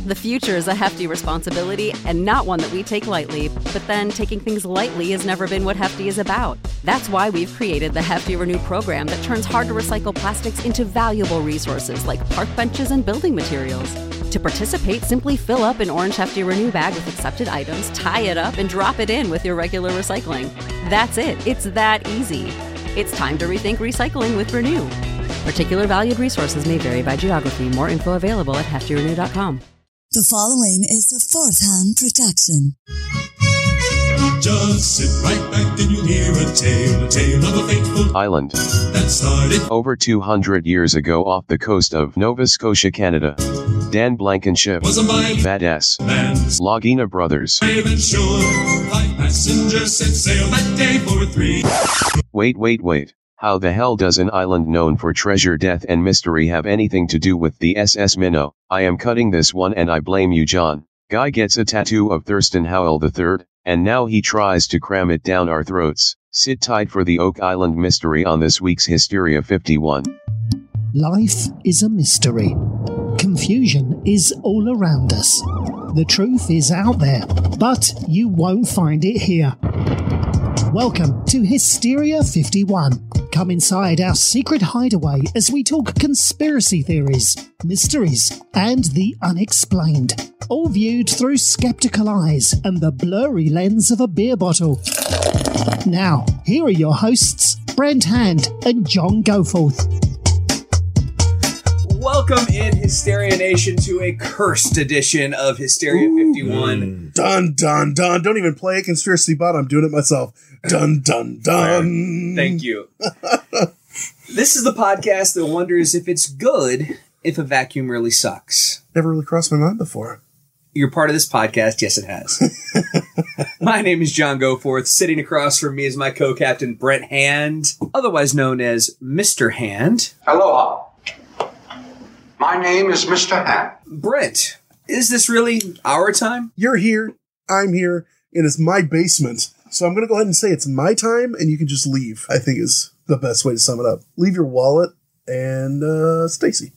The future is a hefty responsibility and not one that we take lightly, but then taking things lightly has never been what Hefty is about. That's why we've created the Hefty Renew program that turns hard-to-recycle plastics into valuable resources like park benches and building materials. To participate, simply fill up an orange Hefty Renew bag with accepted items, tie it up, and drop it in with your regular recycling. That's it. It's that easy. It's time to rethink recycling with Renew. Particular valued resources may vary by geography. More info available at heftyrenew.com. The following is a fourth-hand production. Just sit right back and you'll hear a tale of a fateful island that started over 200 years ago off the coast of Nova Scotia, Canada. Dan Blankenship, was a mighty badass, man's Lagina Brothers. brave and sure. 5 passengers set sail that day for 3. Wait. How the hell does an island known for treasure, death and mystery have anything to do with the SS Minnow? I am cutting this one and I blame you, John. Guy gets a tattoo of Thurston Howell III, and now he tries to cram it down our throats. Sit tight for the Oak Island mystery on this week's Hysteria 51. Life is a mystery. Confusion is all around us. The truth is out there, but you won't find it here. Welcome to Hysteria 51. Come inside our secret hideaway as we talk conspiracy theories, mysteries, and the unexplained. All viewed through skeptical eyes and the blurry lens of a beer bottle. Now, here are your hosts, Brent Hand and John Goforth. Welcome in, Hysteria Nation, to a cursed edition of Hysteria 51. Dun, dun, dun. Don't even play a conspiracy bot. I'm doing it myself. Dun, dun, dun. Thank you. This is the podcast that wonders if it's good if a vacuum really sucks. Never really crossed my mind before. You're part of this podcast? Yes, it has. My name is John Goforth. Sitting across from me is my co-captain, Brent Hand, otherwise known as Mr. Hand. Aloha. My name is Mr. Hand. Brent, is this really our time? You're here. I'm here. And it's my basement. So I'm going to go ahead and say it's my time and you can just leave, I think is the best way to sum it up. Leave your wallet and Stacy.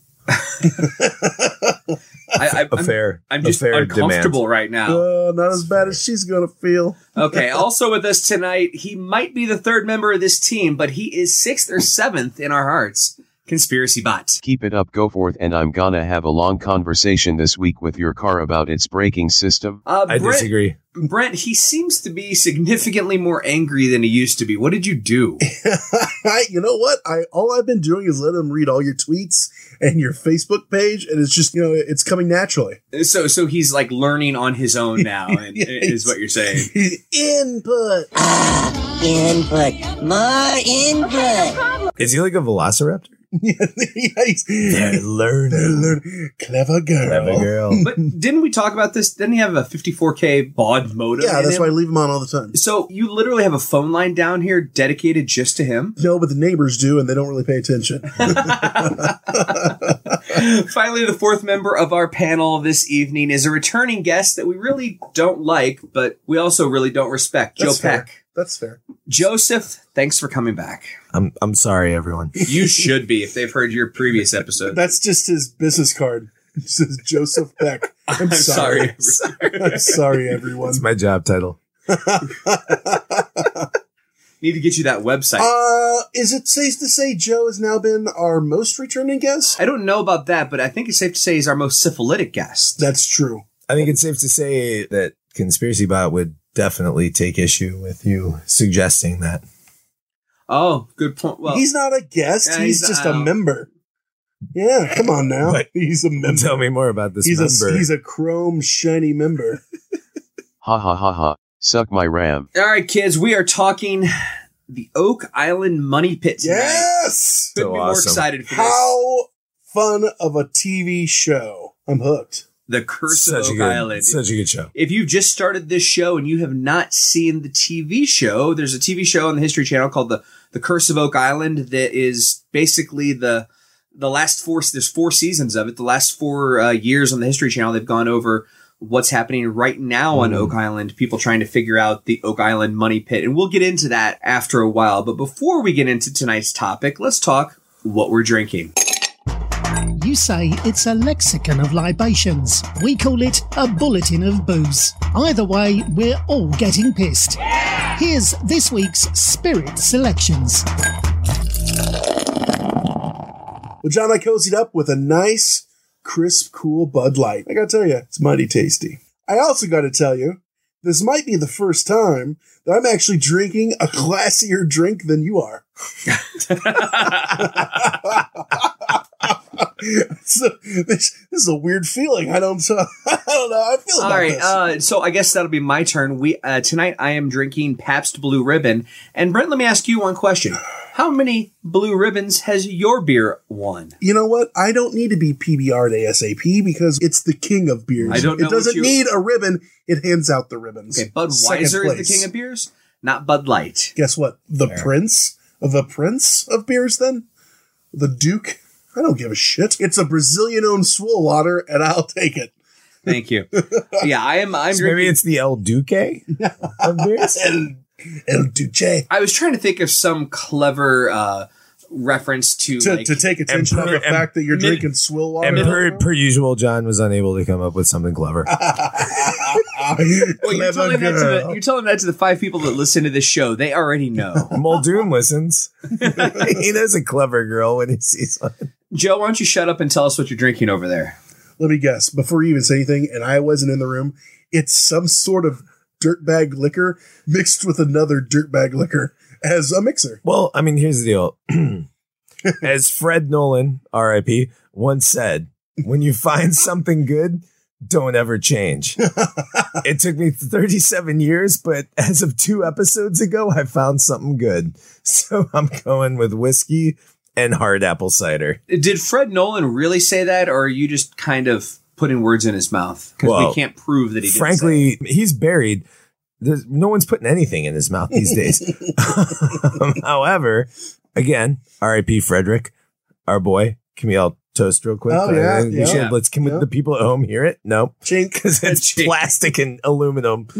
I'm just uncomfortable demand. right now. Not as bad as she's going to feel. Okay, also with us tonight, he might be the third member of this team, but he is 6th or 7th in our hearts. Conspiracy Bot. Keep it up, go forth, and I'm gonna have a long conversation this week with your car about its braking system. I disagree. Brent, he seems to be significantly more angry than he used to be. What did you do? You know what? All I've been doing is letting him read all your tweets and your Facebook page, and it's just, it's coming naturally. So he's like learning on his own now, is what you're saying. Input. More input. Is he like a velociraptor? They're learning. Clever girl. But didn't we talk about this? Didn't he have a 54K baud modem? Yeah, that's why I leave him on all the time. So you literally have a phone line down here dedicated just to him? No, but the neighbors do, and they don't really pay attention. Finally, the fourth member of our panel this evening is a returning guest that we really don't like, but we also really don't respect. That's Joe fair. Peck. That's fair. Joseph, thanks for coming back. I'm sorry, everyone. You should be if they've heard your previous episode. That's just his business card. It says Joseph Peck. I'm sorry. I'm sorry, everyone. That's my job title. Need to get you that website. Is it safe to say Joe has now been our most returning guest? I don't know about that, but I think it's safe to say he's our most syphilitic guest. That's true. I think it's safe to say that Conspiracy Bot would definitely take issue with you suggesting that. Oh, good point. Well, he's not a guest. Yeah, he's just a member. Yeah, come on now. What? He's a member. Tell me more about this member. He's a chrome shiny member. Ha ha ha ha. Suck my ram. All right, kids, we are talking the Oak Island Money Pit tonight. Yes! Couldn't be more excited for this. How fun of a TV show. I'm hooked. The Curse of Oak Island. Such a good show. If you've just started this show and you have not seen the TV show, there's a TV show on the History Channel called The Curse of Oak Island that is basically the last there's 4 seasons of it. The last 4 years on the History Channel, they've gone over what's happening right now on Oak Island, people trying to figure out the Oak Island Money Pit. And we'll get into that after a while. But before we get into tonight's topic, let's talk what we're drinking. You say it's a lexicon of libations. We call it a bulletin of booze. Either way, we're all getting pissed. Here's this week's Spirit Selections. Well, John, I cozied up with a nice, crisp, cool Bud Light. I gotta tell you, it's mighty tasty. I also gotta tell you, this might be the first time that I'm actually drinking a classier drink than you are. So, this is a weird feeling. I don't know how I feel about this. All right, so I guess that'll be my turn. Tonight I am drinking Pabst Blue Ribbon. And Brent, let me ask you one question. How many Blue Ribbons has your beer won? You know what? I don't need to be PBR'd ASAP because it's the king of beers. I don't know it doesn't need a ribbon. It hands out the ribbons. Okay, Budweiser is the king of beers, not Bud Light. Guess what? The prince of beers then? The Duke? I don't give a shit. It's a Brazilian-owned swill water, and I'll take it. Thank you. Yeah, I'm So drinking. maybe it's the El Duque of beers? El Duce. I was trying to think of some clever reference to take attention on the fact that you're drinking swill water. And per usual, John was unable to come up with something clever. Well, you're telling that to the 5 people that listen to this show. They already know. Muldoon listens. He knows a clever girl when he sees one. Joe, why don't you shut up and tell us what you're drinking over there? Let me guess. Before you even say anything, and I wasn't in the room, it's some sort of dirtbag liquor mixed with another dirtbag liquor as a mixer. Well, I mean, here's the deal. As Fred Nolan, R.I.P., once said, when you find something good, don't ever change. It took me 37 years, but as of 2 episodes ago, I found something good. So I'm going with whiskey and hard apple cider. Did Fred Nolan really say that, or are you just kind of putting words in his mouth? Because we can't prove that he did. Frankly, he's buried. No one's putting anything in his mouth these days. However, again, R.I.P. Frederick, our boy. Can we all toast real quick? Oh, yeah. Can the people at home hear it? No, because it's Chink. plastic and aluminum.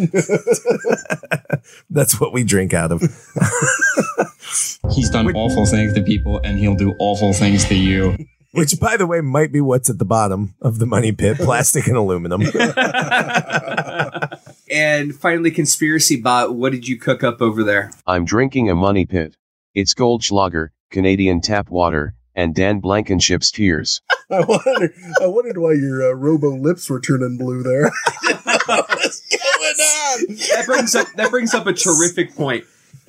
That's what we drink out of. He's done awful things to people, and he'll do awful things to you. Which, by the way, might be what's at the bottom of the money pit, plastic and aluminum. And finally, Conspiracy Bot, what did you cook up over there? I'm drinking a Money Pit. It's Goldschlager, Canadian tap water, and Dan Blankenship's tears. I wondered why your robo lips were turning blue there. What's going on? That brings up a terrific point.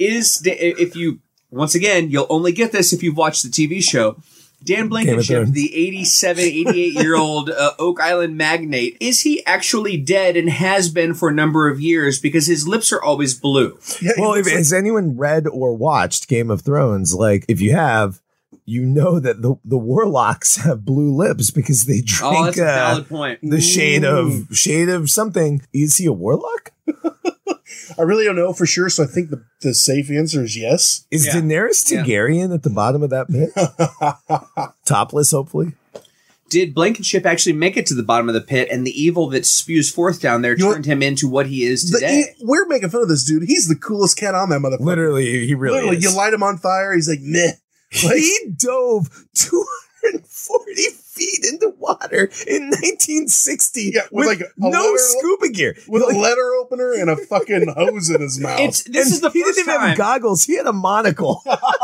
Once again, you'll only get this if you've watched the TV show. Dan Blankenship, the 88-year-old Oak Island magnate, is he actually dead and has been for a number of years because his lips are always blue? Yeah, Well, has anyone read or watched Game of Thrones? Like, if you have, you know that the warlocks have blue lips because they drink Oh, that's a valid point. the shade of something. Is he a warlock? I really don't know for sure, so I think the safe answer is yes. Is Daenerys Targaryen at the bottom of that pit? Topless, hopefully. Did Blankenship actually make it to the bottom of the pit, and the evil that spews forth down there turned him into what he is today? We're making fun of this dude. He's the coolest cat on that motherfucker. Literally, he really is. You light him on fire, he's like, meh. Like, He dove 240 feet into water in 1960 with like no scuba gear. With a letter opener and a fucking hose in his mouth. He didn't even have goggles. He had a monocle.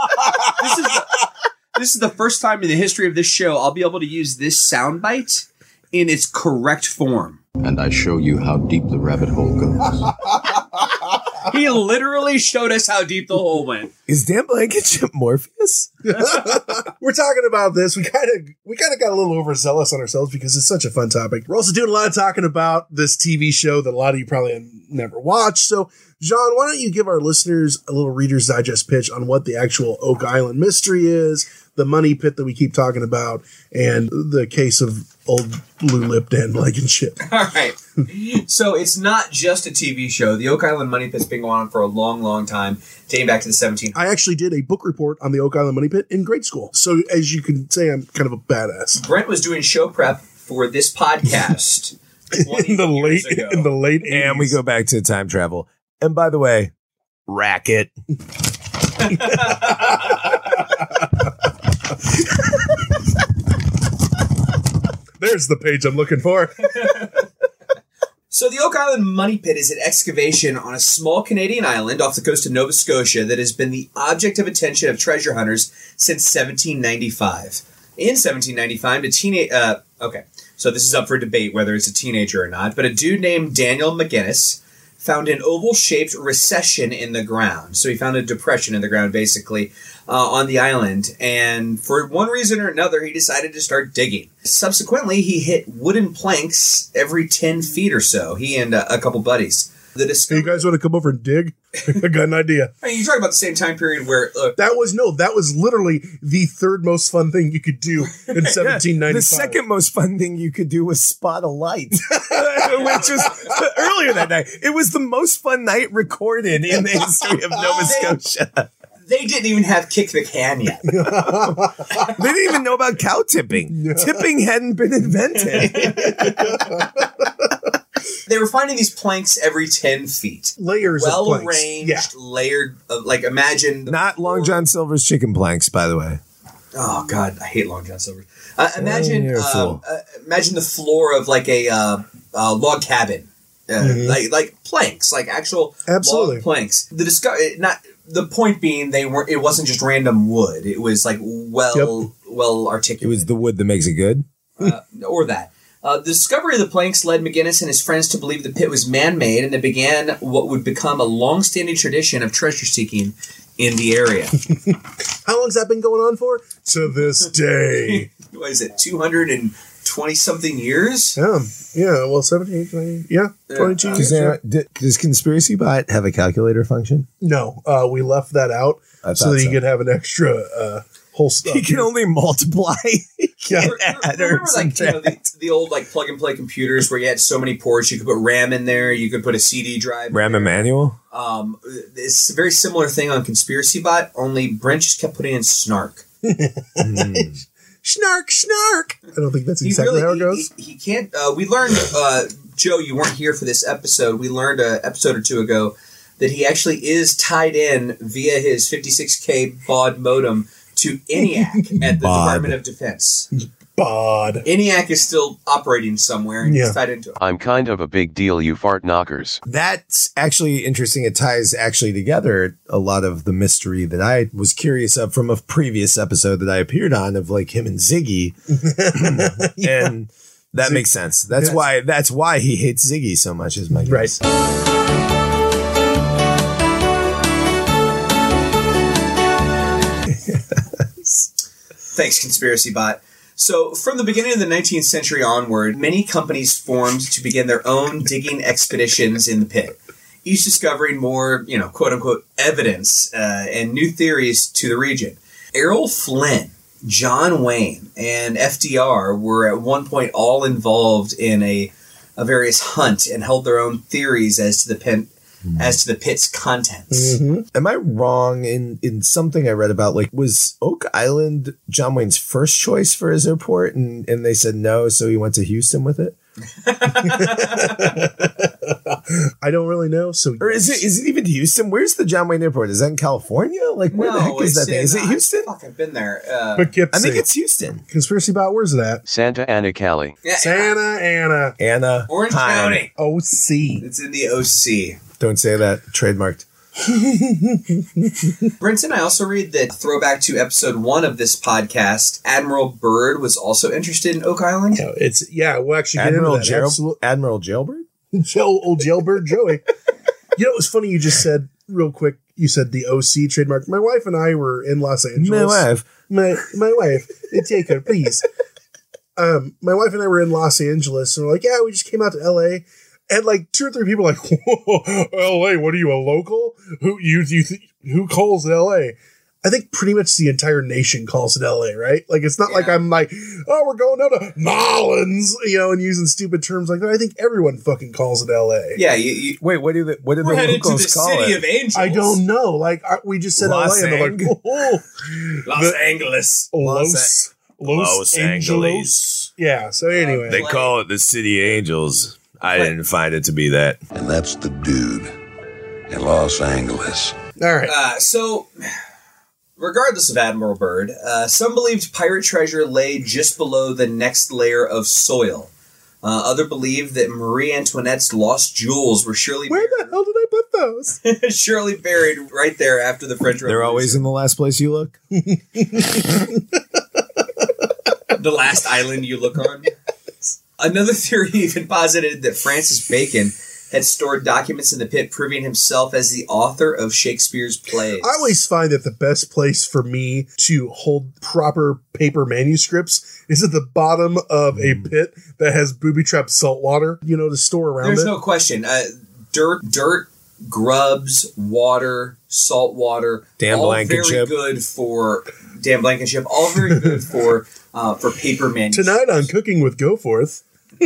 This is the first time in the history of this show I'll be able to use this soundbite in its correct form. And I show you how deep the rabbit hole goes. He literally showed us how deep the hole went. Is Dan Blankenship Morpheus? We're talking about this. We kind of got a little overzealous on ourselves because it's such a fun topic. We're also doing a lot of talking about this TV show that a lot of you probably have never watched. So, John, why don't you give our listeners a little Reader's Digest pitch on what the actual Oak Island mystery is, the money pit that we keep talking about, and the case of old blue-lipped Dan Blankenship. All right. So it's not just a TV show. The Oak Island Money Pit's been going on for a long, long time, dating back to the 1700s. I actually did a book report on the Oak Island Money Pit in grade school. So as you can say, I'm kind of a badass. Brent was doing show prep for this podcast in the late 80s. And we go back to time travel. And by the way, racket. There's the page I'm looking for. So the Oak Island Money Pit is an excavation on a small Canadian island off the coast of Nova Scotia that has been the object of attention of treasure hunters since 1795. In 1795, so this is up for debate whether it's a teenager or not, but a dude named Daniel McGinnis found an oval-shaped recession in the ground. So he found a depression in the ground, basically, on the island. And for one reason or another, he decided to start digging. Subsequently, he hit wooden planks every 10 feet or so, he and a couple buddies. Hey, you guys want to come over and dig? I got an idea. I mean, you're talking about the same time period where... that was literally the third most fun thing you could do in 1795. The second most fun thing you could do was spot a light, which was earlier that night. It was the most fun night recorded in the history of Nova Scotia. They didn't even have kick the can yet. They didn't even know about cow tipping. Tipping hadn't been invented. They were finding these planks every 10 feet. Layers of planks. Well arranged, layered, imagine... Not Long John Silver's chicken planks, by the way. Oh, God, I hate Long John Silver. Imagine the floor of like a log cabin. Like planks, like actual log planks. The point being, it wasn't just random wood. It was like well articulated. It was the wood that makes it good? Or that. The discovery of the planks led McGinnis and his friends to believe the pit was man-made, and it began what would become a long-standing tradition of treasure-seeking in the area. How long's that been going on for? To this day. What is it, 220-something years? Yeah, well, 17, 20, 22 years. Does Conspiracy Bot have a calculator function? No, we left that out so that you could have an extra... whole stuff. He can only multiply. Remember the old plug and play computers where you had so many ports, you could put RAM in there, you could put a CD drive. RAM and manual? It's a very similar thing on Conspiracy Bot, only Brent just kept putting in snark. Snark. I don't think that's exactly how it goes. He can't. We learned, Joe, you weren't here for this episode. We learned an episode or two ago that he actually is tied in via his 56K baud modem to ENIAC at the Department of Defense. ENIAC is still operating somewhere and he's tied into it. I'm kind of a big deal, you fart knockers. That's actually interesting. It ties actually together a lot of the mystery that I was curious of from a previous episode that I appeared on of him and Ziggy. And that makes sense. That's why he hates Ziggy so much, is my guess. Right. Thanks, Conspiracy Bot. So, from the beginning of the 19th century onward, many companies formed to begin their own digging expeditions in the pit, each discovering more, quote-unquote, evidence and new theories to the region. Errol Flynn, John Wayne, and FDR were at one point all involved in a various hunt and held their own theories as to the pit's contents. Mm-hmm. Am I wrong in something I read about, was Oak Island John Wayne's first choice for his airport and they said no, so he went to Houston with it? I don't really know. Or is it even Houston? Where's the John Wayne Airport? Is that in California? Where the heck is that thing? Is it Houston? I've been there. I think it's Houston. Conspiracy Bot, where's it at? Santa Ana, Cali. Yeah, Santa Ana. Orange County. OC. It's in the OC. Don't say that. Trademarked. Brenton, I also read that throwback to episode 1 of this podcast, Admiral Byrd was also interested in Oak Island. We'll actually get Admiral into that. Admiral Jailbird? Old Jailbird Joey. It was funny you just said real quick, you said the OC trademark. My wife and I were in Los Angeles. My wife. Take her, please. My wife and I were in Los Angeles and we're like, we just came out to LA. And 2 or 3 people are like, whoa, LA, what are you, a local? Who calls it LA? I think pretty much the entire nation calls it LA, right? It's not like I'm like, we're going down to Nolans, and using stupid terms like that. I think everyone fucking calls it LA. Yeah. Wait, what did the locals call it? City of Angels. I don't know. We just said LA and they're like, Los Angeles. Los Angeles. Yeah, so anyway. They call it the City of Angels. I didn't find it to be that. And that's the dude in Los Angeles. All right. So Regardless of Admiral Byrd, some believed pirate treasure lay just below the next layer of soil. Other believed that Marie Antoinette's lost jewels were surely Where the hell did I put those? surely buried right there after the French Revolution. They're always in the last place you look. The last island you look on. Another theory even posited that Francis Bacon had stored documents in the pit, proving himself as the author of Shakespeare's plays. I always find that the best place for me to hold proper paper manuscripts is at the bottom of a pit that has booby-trapped salt water, to store around There's it. no question. Dirt, grubs, water, salt water, Dan all Blankenship. very good for Dan Blankenship. All very good for paper manuscripts. Tonight on Cooking with Goforth.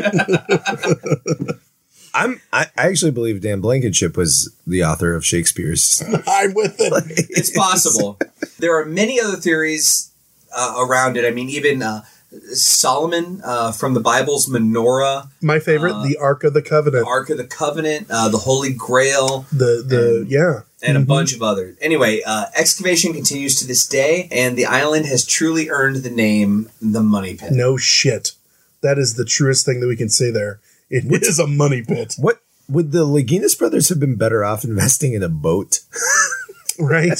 I actually believe Dan Blankenship was the author of Shakespeare's. I'm with it. It's possible. There are many other theories around it. I mean, even Solomon from the Bible's menorah. My favorite, the Ark of the Covenant. Ark of the Covenant, the Holy Grail. And a bunch of others. Anyway, excavation continues to this day, and the island has truly earned the name the Money Pit. No shit. That is the truest thing that we can say there. It is a money pit. What would the Laginas brothers have been better off investing in a boat? Right.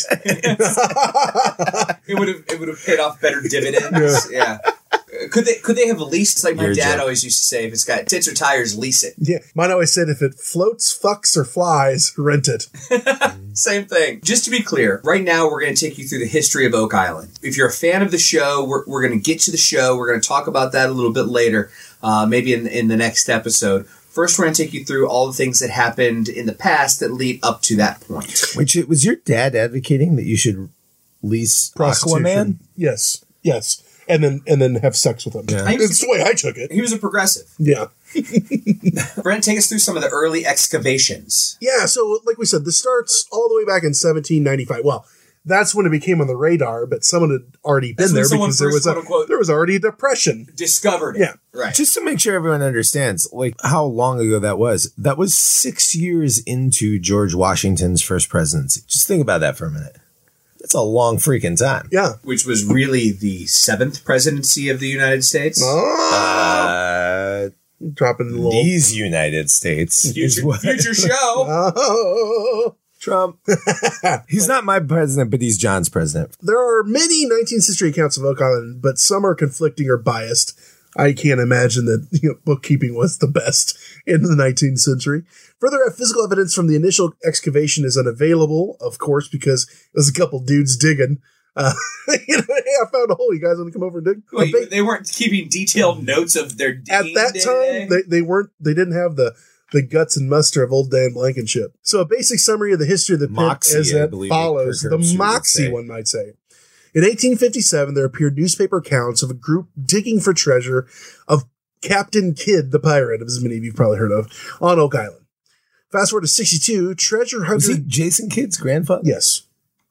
It would have paid off better dividends. Yeah. Could they have leased, like my dad always used to say, if it's got tits or tires, lease it. Yeah. Mine always said, if it floats, fucks, or flies, rent it. Same thing. Just to be clear, right now we're going to take you through the history of Oak Island. If you're a fan of the show, we're going to get to the show. We're going to talk about that a little bit later, maybe in the next episode. First, we're going to take you through all the things that happened in the past that lead up to that point. Which, was your dad advocating that you should lease Aquaman? Yes. And then have sex with him. Yeah. It's the way I took it. He was a progressive. Yeah. Brent, take us through some of the early excavations. Yeah, so like we said, this starts all the way back in 1795. Well, that's when it became on the radar, but someone had already been there because there was already a depression. Discovered it. Yeah. Right. Just to make sure everyone understands, like, how long ago that was 6 years into George Washington's first presidency. Just think about that for a minute. That's a long freaking time. Yeah. Which was really the 7th presidency of the United States. Dropping a little. These United States. Future show. Trump. He's not my president, but he's John's president. There are many 19th century accounts of Oak Island, but some are conflicting or biased. I can't imagine that bookkeeping was the best in the 19th century. Further physical evidence from the initial excavation is unavailable, of course, because it was a couple dudes digging. Hey, I found a hole. You guys want to come over and dig? Wait, they weren't keeping detailed notes of their digging at that time. They weren't. They didn't have the guts and muster of old Dan Blankenship. So a basic summary of the history of the pit as that follows. The Moxie, one might say. In 1857, there appeared newspaper accounts of a group digging for treasure of Captain Kidd, the pirate, as many of you probably heard of, on Oak Island. Fast forward to 62, treasure hunter... Was he Jason Kidd's grandfather? Yes.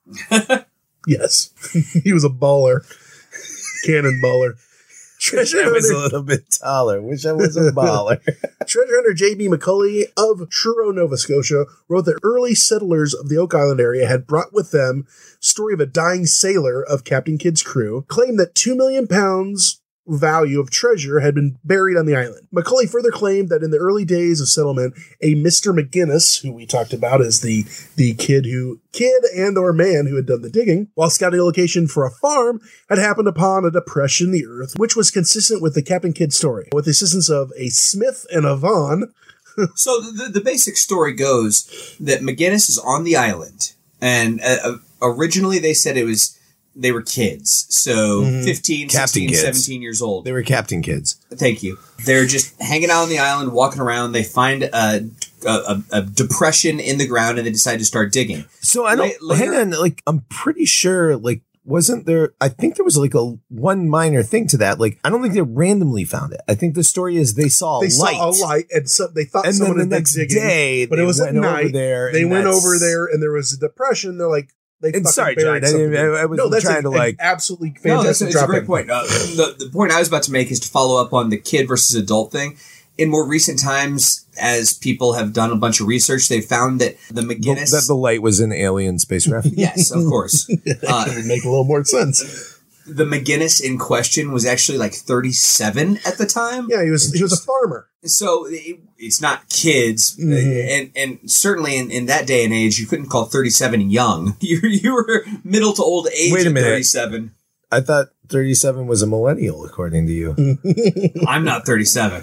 Yes. He was a baller. Cannon baller. Treasure hunter... I was a little bit taller. Wish I was a baller. Treasure hunter J.B. Macaulay of Truro, Nova Scotia, wrote that early settlers of the Oak Island area had brought with them story of a dying sailor of Captain Kidd's crew, claimed that 2 million pounds value of treasure had been buried on the island. Macaulay further claimed that in the early days of settlement, a Mr. McGinnis, who we talked about as the kid and or man who had done the digging, while scouting a location for a farm, had happened upon a depression in the earth, which was consistent with the Captain Kidd story. With the assistance of a smith and a Vaughn. So the basic story goes that McGinnis is on the island, and originally they said they were kids, so 15, Captain 16, kids. 17 years old. They were Captain Kids. Thank you. They're just hanging out on the island, walking around. They find a depression in the ground, and they decide to start digging. So I don't... hang on, like, I'm pretty sure, like, wasn't there... I think there was, like, one minor thing to that. Like, I don't think they randomly found it. I think the story is they saw a light, and so they thought and someone then the had next been digging, day, but it was at night. They went over there, and there was a depression. They're like... Sorry, John. I was trying to like absolutely No, fantastic. it's a great point. The point I was about to make is to follow up on the kid versus adult thing. in more recent times, as people have done a bunch of research, they found that the McGinnis... That the light was an alien spacecraft? Yes, of course. It would make a little more sense. The McGinnis in question was actually like 37 at the time. Yeah, he was a farmer. So it's not kids. And certainly in that day and age, you couldn't call 37 young. You were middle to old age. Wait a minute. 37. I thought 37 was a millennial, according to you. I'm not 37.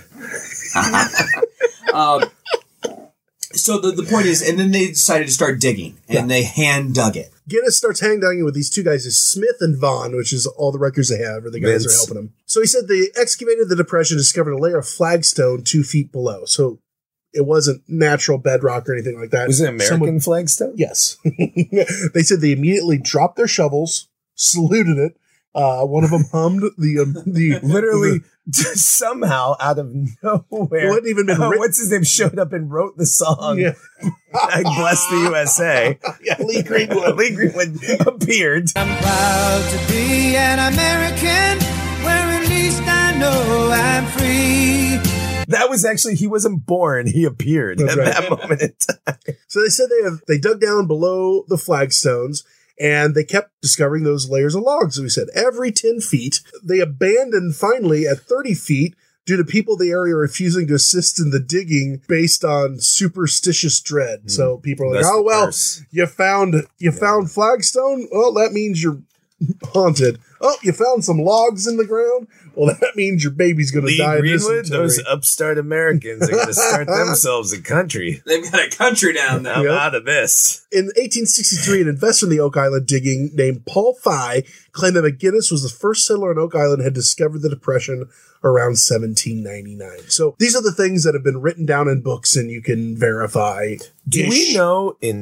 So the point is, and then they decided to start digging, and they hand dug it. Guinness starts hand digging with these two guys, is Smith and Vaughn, which is all the records they have, or the guys Vince. are helping him. So he said they excavated the depression, discovered a layer of flagstone 2 feet below. So it wasn't natural bedrock or anything like that. Was it American flagstone? Yes. They said they immediately dropped their shovels, saluted it. One of them hummed the literally somehow out of nowhere. It wasn't even been written. What's his name showed up and wrote the song. Yeah. I bless the USA. Yeah, Lee Greenwood. Lee Greenwood appeared. I'm proud to be an American, where at least I know I'm free. That was actually, he wasn't born. He appeared at that moment in time. So they said they dug down below the flagstones, and they kept discovering those layers of logs. So we said every 10 feet, they abandoned finally at 30 feet due to people in the area refusing to assist in the digging based on superstitious dread. So people are like, That's oh, the well, curse. you found flagstone? Well, that means you're haunted. Oh, you found some logs in the ground? Well, that means your baby's going to Lee die. Greenwood, those upstart Americans are going to start themselves a country. They've got a country down there. I'm out of this. In 1863, an investor in the Oak Island digging named Paul Fye claimed that McGinnis was the first settler on Oak Island and had discovered the depression around 1799. So these are the things that have been written down in books and you can verify. Do we know in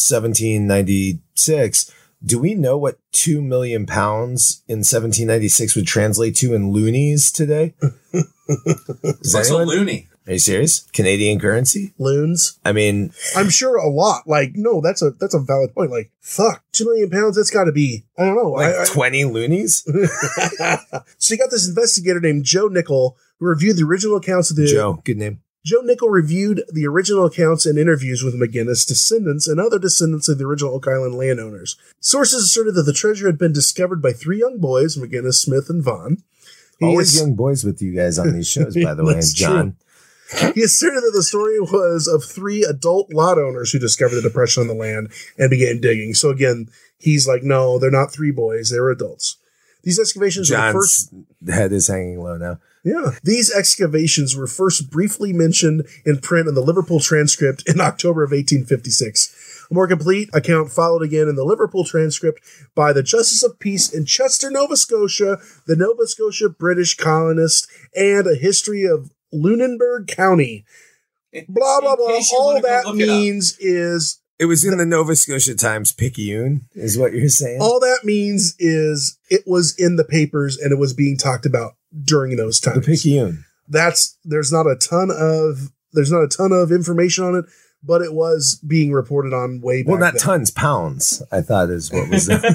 1796, do we know what 2 million pounds in 1796 would translate to in loonies today? What's a loony? Are you serious? Canadian currency? Loons? I mean, I'm sure a lot. Like, no, that's a valid point. Like, fuck, 2 million pounds, that's got to be, I don't know. like 20 loonies? So you got this investigator named Joe Nickel who reviewed the original accounts of the... Joe, good name. Joe Nickel reviewed the original accounts and interviews with McGinnis' descendants and other descendants of the original Oak Island landowners. Sources asserted that the treasure had been discovered by 3 young boys, McGinnis, Smith, and Vaughn. Always young boys with you guys on these shows, by the way, John. He asserted that the story was of 3 adult lot owners who discovered the depression on the land and began digging. So again, he's like, no, they're not 3 boys, they're adults. These excavations were John's head is hanging low now. Yeah. These excavations were first briefly mentioned in print in the Liverpool transcript in October of 1856. A more complete account followed again in the Liverpool transcript by the Justice of Peace in Chester, Nova Scotia, the Nova Scotia British colonist, and a history of Lunenburg County. Blah, blah, blah. All that means is... It was in the Nova Scotia Times Picayune, is what you're saying? All that means is it was in the papers and it was being talked about during those times. The Picayune. There's not a ton of information on it, but it was being reported on way back. Well, not then. tons, pounds, I thought is what was there.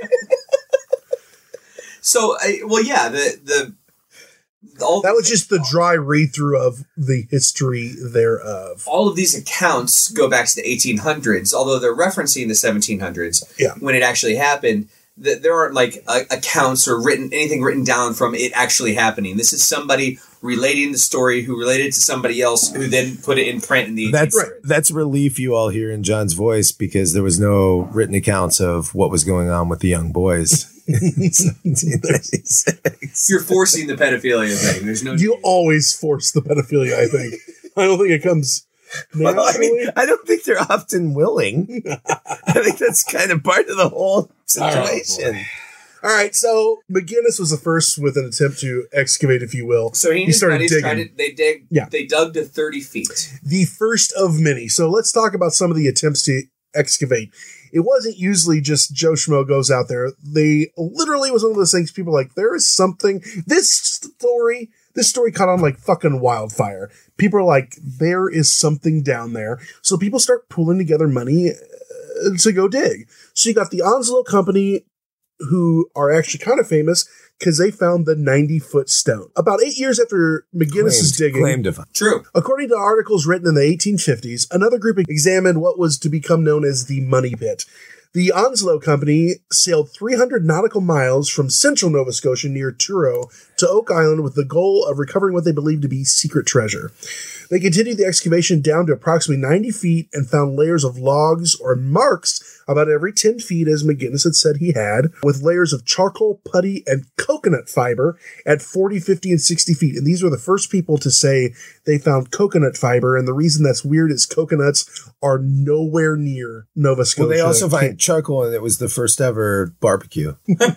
So, that was just the dry read through of the history thereof. All of these accounts go back to the 1800s, although they're referencing the 1700s when it actually happened. There aren't like accounts or anything written down from it actually happening. This is somebody relating the story who related it to somebody else who then put it in print in the 1800s. That's relief you all hear in John's voice because there was no written accounts of what was going on with the young boys. You're forcing the pedophilia thing. There's no. You always force the pedophilia, I think. I don't think it comes naturally. Well, I mean, I don't think they're often willing. I think that's kind of part of the whole situation. All right, so McGinnis was the first with an attempt to excavate, if you will. So he started digging. They dug to 30 feet. The first of many. So let's talk about some of the attempts to excavate. It wasn't usually just Joe Schmo goes out there. They literally was one of those things people are like, there is something. This story caught on like fucking wildfire. People are like, there is something down there. So people start pooling together money to go dig. So you got the Onslow Company, who are actually kind of famous, because they found the 90-foot stone. About 8 years after McGinnis's digging. Claimed to find. True. According to articles written in the 1850s, another group examined what was to become known as the Money Pit. The Onslow Company sailed 300 nautical miles from central Nova Scotia near Truro to Oak Island with the goal of recovering what they believed to be secret treasure. They continued the excavation down to approximately 90 feet and found layers of logs or marks about every 10 feet, as McGinnis had said he had, with layers of charcoal, putty, and coconut fiber at 40, 50, and 60 feet. And these were the first people to say they found coconut fiber. And the reason that's weird is coconuts are nowhere near Nova Scotia. Well, they also find charcoal, and it was the first ever barbecue.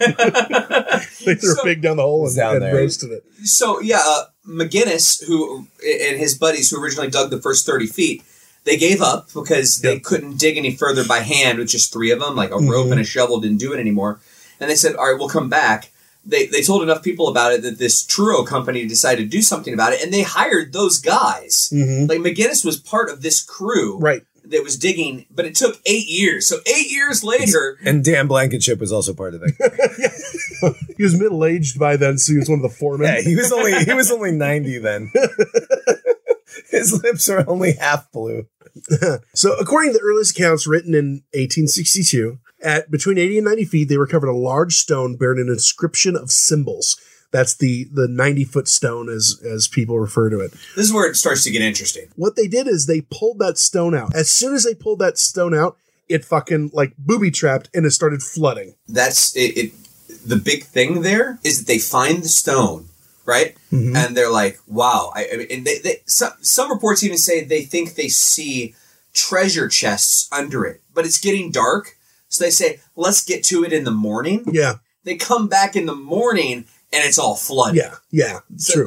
They threw a pig down the hole and roasted it. So, McGinnis, who and his buddies who originally dug the first 30 feet, they gave up because they couldn't dig any further by hand with just three of them, like a rope and a shovel didn't do it anymore. And they said, all right, we'll come back. They told enough people about it that this Truro company decided to do something about it, and they hired those guys. Like, McGinnis was part of this crew. Right. That was digging, but it took 8 years. So 8 years later... And Dan Blankenship was also part of that. He was middle-aged by then, so he was one of the foremen. Yeah, he was only 90 then. His lips are only half blue. So according to the earliest accounts written in 1862, at between 80 and 90 feet, they recovered a large stone bearing an inscription of symbols. That's the 90-foot stone, as people refer to it. This is where it starts to get interesting. What they did is they pulled that stone out. As soon as they pulled that stone out, it fucking like booby-trapped and it started flooding. That's it. The big thing there is that they find the stone, right? And they're like, wow. And some reports even say they think they see treasure chests under it. But it's getting dark, so they say, let's get to it in the morning. Yeah. They come back in the morning, and it's all flooded. Yeah, true.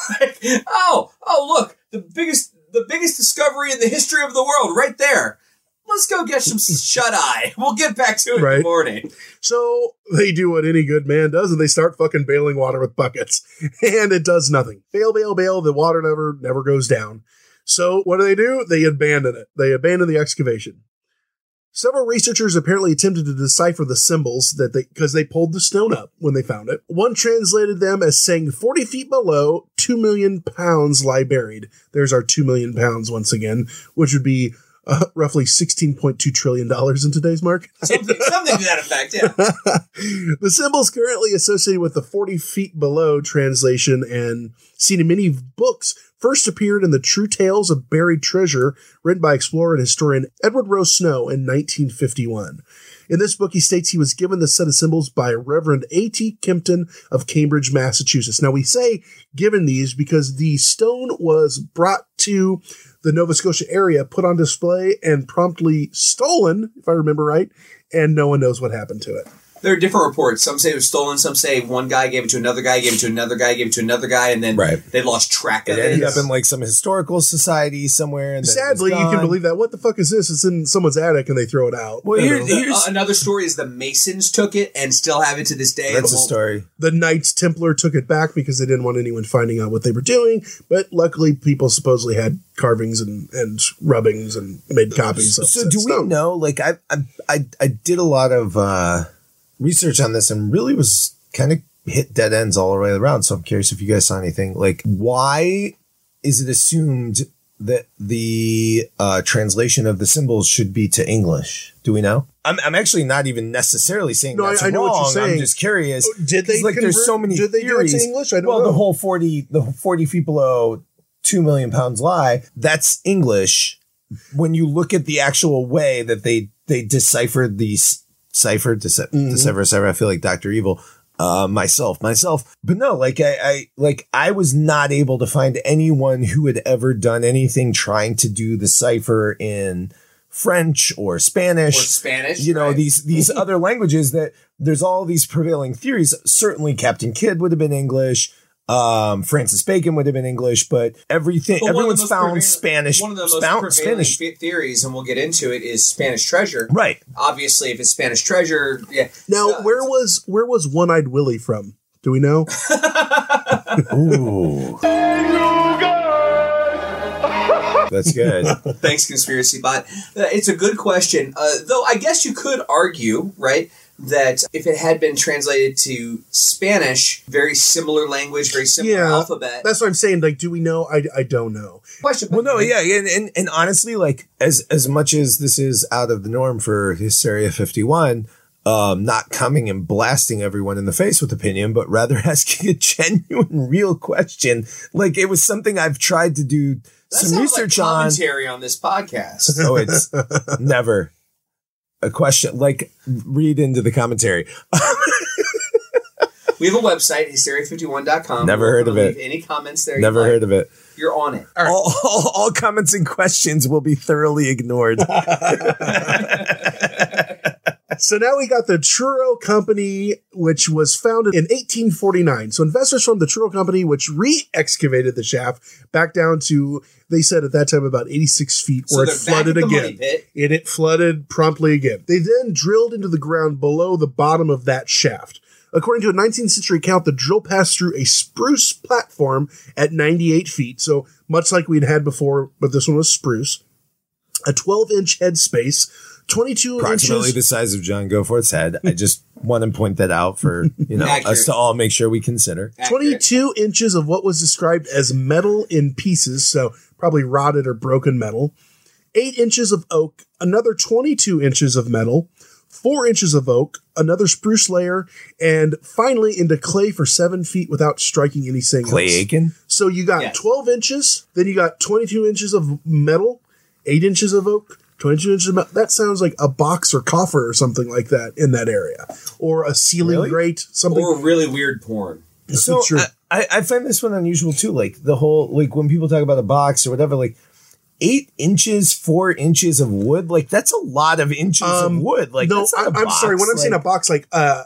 Look, the biggest discovery in the history of the world, right there. Let's go get some shut-eye. We'll get back to it in the morning. So they do what any good man does, and they start fucking bailing water with buckets. And it does nothing. Bail. The water never goes down. So what do? They abandon it. They abandon the excavation. Several researchers apparently attempted to decipher the symbols because they pulled the stone up when they found it. One translated them as saying 40 feet below, 2 million pounds lie buried. There's our 2 million pounds once again, which would be roughly $16.2 trillion in today's market. Something to that effect, yeah. The symbols currently associated with the 40 feet below translation and seen in many books first appeared in the True Tales of Buried Treasure, written by explorer and historian Edward Rowe Snow in 1951. In this book, he states he was given the set of symbols by Reverend A.T. Kempton of Cambridge, Massachusetts. Now, we say given these because the stone was brought to the Nova Scotia area, put on display, and promptly stolen, if I remember right, and no one knows what happened to it. There are different reports. Some say it was stolen. Some say one guy gave it to another guy, gave it to another guy, gave it to another guy, and then they lost track of it. It ended up in like some historical society somewhere. And sadly, you can believe that. What the fuck is this? It's in someone's attic and they throw it out. Well, here's another story is the Masons took it and still have it to this day. That's a story. The Knights Templar took it back because they didn't want anyone finding out what they were doing. But luckily, people supposedly had carvings and rubbings and made copies of So do we know, like, I did a lot of research on this and really was kind of hit dead ends all the way around. So I'm curious if you guys saw anything. Like, why is it assumed that the translation of the symbols should be to English? Do we know? I'm actually not even necessarily saying that's I know wrong. what you're saying. I'm just curious. Did they there's so many did they theories. do it to English? I don't know. The whole 40 feet below 2 million pounds lie. That's English. When you look at the actual way that they deciphered these decipher. I feel like Dr. Evil. Myself. But no, I was not able to find anyone who had ever done anything trying to do the cipher in French or Spanish. You know, these other languages that there's all these prevailing theories. Certainly Captain Kidd would have been English. Francis Bacon would have been English, but everyone's found Spanish. One of the most prevailing theories, and we'll get into it, is Spanish treasure. Right. Obviously, if it's Spanish treasure, yeah. Now, where was One-Eyed Willie from? Do we know? Ooh. That's good. Thanks, Conspiracy Bot. It's a good question. Though I guess you could argue, right, that if it had been translated to Spanish, very similar language, very similar alphabet. That's what I'm saying. Like, do we know? I don't know. Question. Well, no, yeah, and honestly, like as much as this is out of the norm for Hysteria 51, not coming and blasting everyone in the face with opinion, but rather asking a genuine, real question. Like it was something I've tried to do some research like on. Commentary on this podcast. Oh, it's never a question. Like read into the commentary. We have a website, hysteria51.com. Never heard of it. Leave any comments there. Never heard of it. You're on it. All comments and questions will be thoroughly ignored. So now we got the Truro Company, which was founded in 1849. So investors from the Truro Company, which re-excavated the shaft back down to, they said at that time, about 86 feet, where it flooded again. And it flooded promptly again. They then drilled into the ground below the bottom of that shaft. According to a 19th century account, the drill passed through a spruce platform at 98 feet. So much like we'd had before, but this one was spruce. A 12-inch head space, 22 approximately inches. the size of John Goforth's head. I just want to point that out for us to all make sure we consider. 22 inches of what was described as metal in pieces, so probably rotted or broken metal. 8 inches of oak, another 22 inches of metal, 4 inches of oak, another spruce layer, and finally into clay for 7 feet without striking any singles. Clay Aiken? So you got 12 inches, then you got 22 inches of metal, 8 inches of oak, 22 inches of metal. That sounds like a box or coffer or something like that in that area. Or a ceiling grate, something. Or really weird porn. So I find this one unusual too. Like the whole, like when people talk about a box or whatever, like 8 inches, 4 inches of wood, like that's a lot of inches of wood. Like no, that's not a I'm box. sorry. When I'm saying a box, like the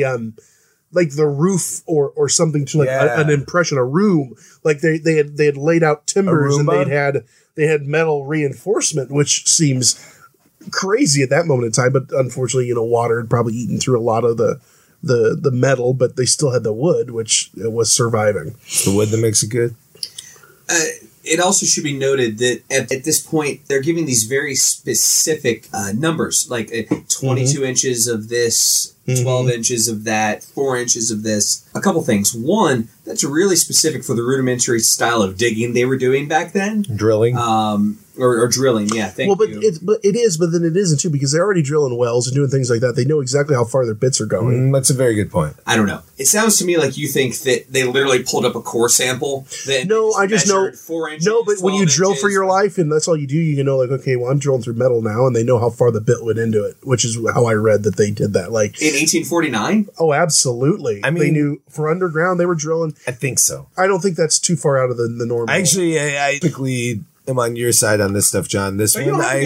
roof or something to like an impression, a room. Like they had laid out timbers and they had metal reinforcement, which seems crazy at that moment in time. But unfortunately, water had probably eaten through a lot of the metal, but they still had the wood, which was surviving. It's the wood that makes it good. It also should be noted that at this point, they're giving these very specific numbers, like 22 inches of this, 12 inches of that, 4 inches of this. A couple things. One, that's really specific for the rudimentary style of digging they were doing back then. Drilling. Or drilling, yeah. Thank you. But it is, but then it isn't too, because they're already drilling wells and doing things like that. They know exactly how far their bits are going. That's a very good point. I don't know. It sounds to me like you think that they literally pulled up a core sample. No, I just know. 4 inches, No, but when you drill for your life and that's all you do, you know, like, okay, well, I'm drilling through metal now, and they know how far the bit went into it, which is how I read that they did that. Like in 1849? Oh, absolutely. I mean, they knew for underground they were drilling. I think so. I don't think that's too far out of the normal. Actually, I typically am on your side on this stuff, John. This one, I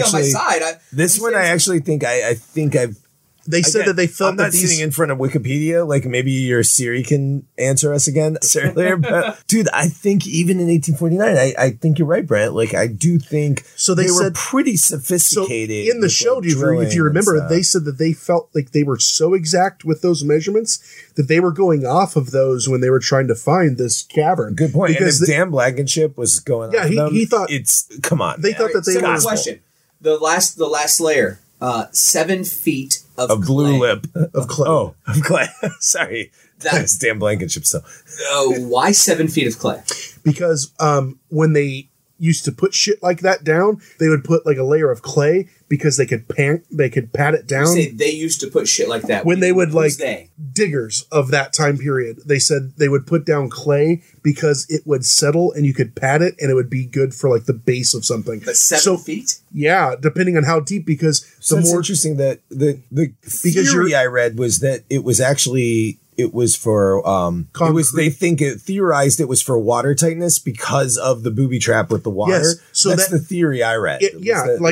actually think I've. They said that they felt I'm not sitting in front of Wikipedia. Like maybe your Siri can answer us again earlier. But dude, I think even in 1849, I think you're right, Brent. Like I do think they were pretty sophisticated. So in the show, if you remember, they said that they felt like they were so exact with those measurements that they were going off of those when they were trying to find this cavern. Good point. Because and if Dan Blankenship was going, he thought it's come on. They thought that they were. Question: the last layer, 7 feet of blue lip of clay. Oh, of clay. Sorry, that's Dan Blankenship stuff. Why 7 feet of clay? Because when they used to put shit like that down, they would put like a layer of clay because they could pat it down. You say they used to put shit like that when they would diggers of that time period. They said they would put down clay because it would settle and you could pat it and it would be good for like the base of something. But 7 feet? Yeah, depending on how deep. Because it's interesting that the theory I read was that it was actually. It was for they theorized it was for water tightness because of the booby trap with the water. Yes, so that's the theory I read. They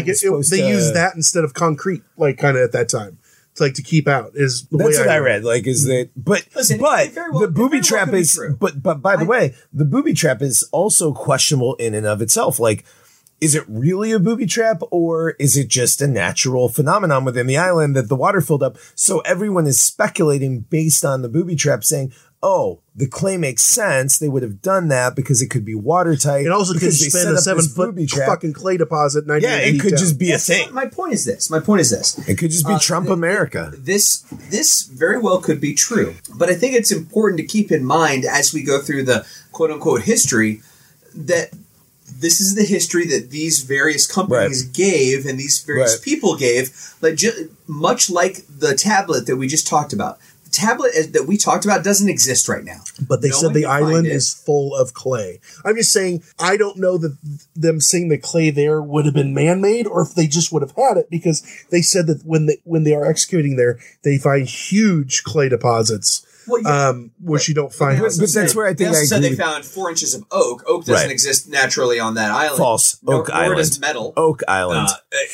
used that instead of concrete, like kind of at that time, to keep out. Is the that's way what I read. Like is that, but the booby trap is, but by the way, the booby trap is also questionable in and of itself. Like is it really a booby trap, or is it just a natural phenomenon within the island that the water filled up? So everyone is speculating based on the booby trap, saying, oh, the clay makes sense. They would have done that because it could be watertight. It also could just been a 7-foot fucking clay deposit. Yeah, it could just be a thing. My point is this. It could just be Trump America. This very well could be true. But I think it's important to keep in mind as we go through the quote-unquote history that this is the history that these various companies gave and these various people gave, much like the tablet that we just talked about. The tablet that we talked about doesn't exist right now. But they said the island is full of clay. I'm just saying, I don't know that them saying the clay there would have been man-made or if they just would have had it, because they said that when they are excavating there, they find huge clay deposits. Which you don't find. But that's where I think they said they found 4 inches of oak. Oak doesn't exist naturally on that island. False. Oak Island. Nor does metal. Oak Island.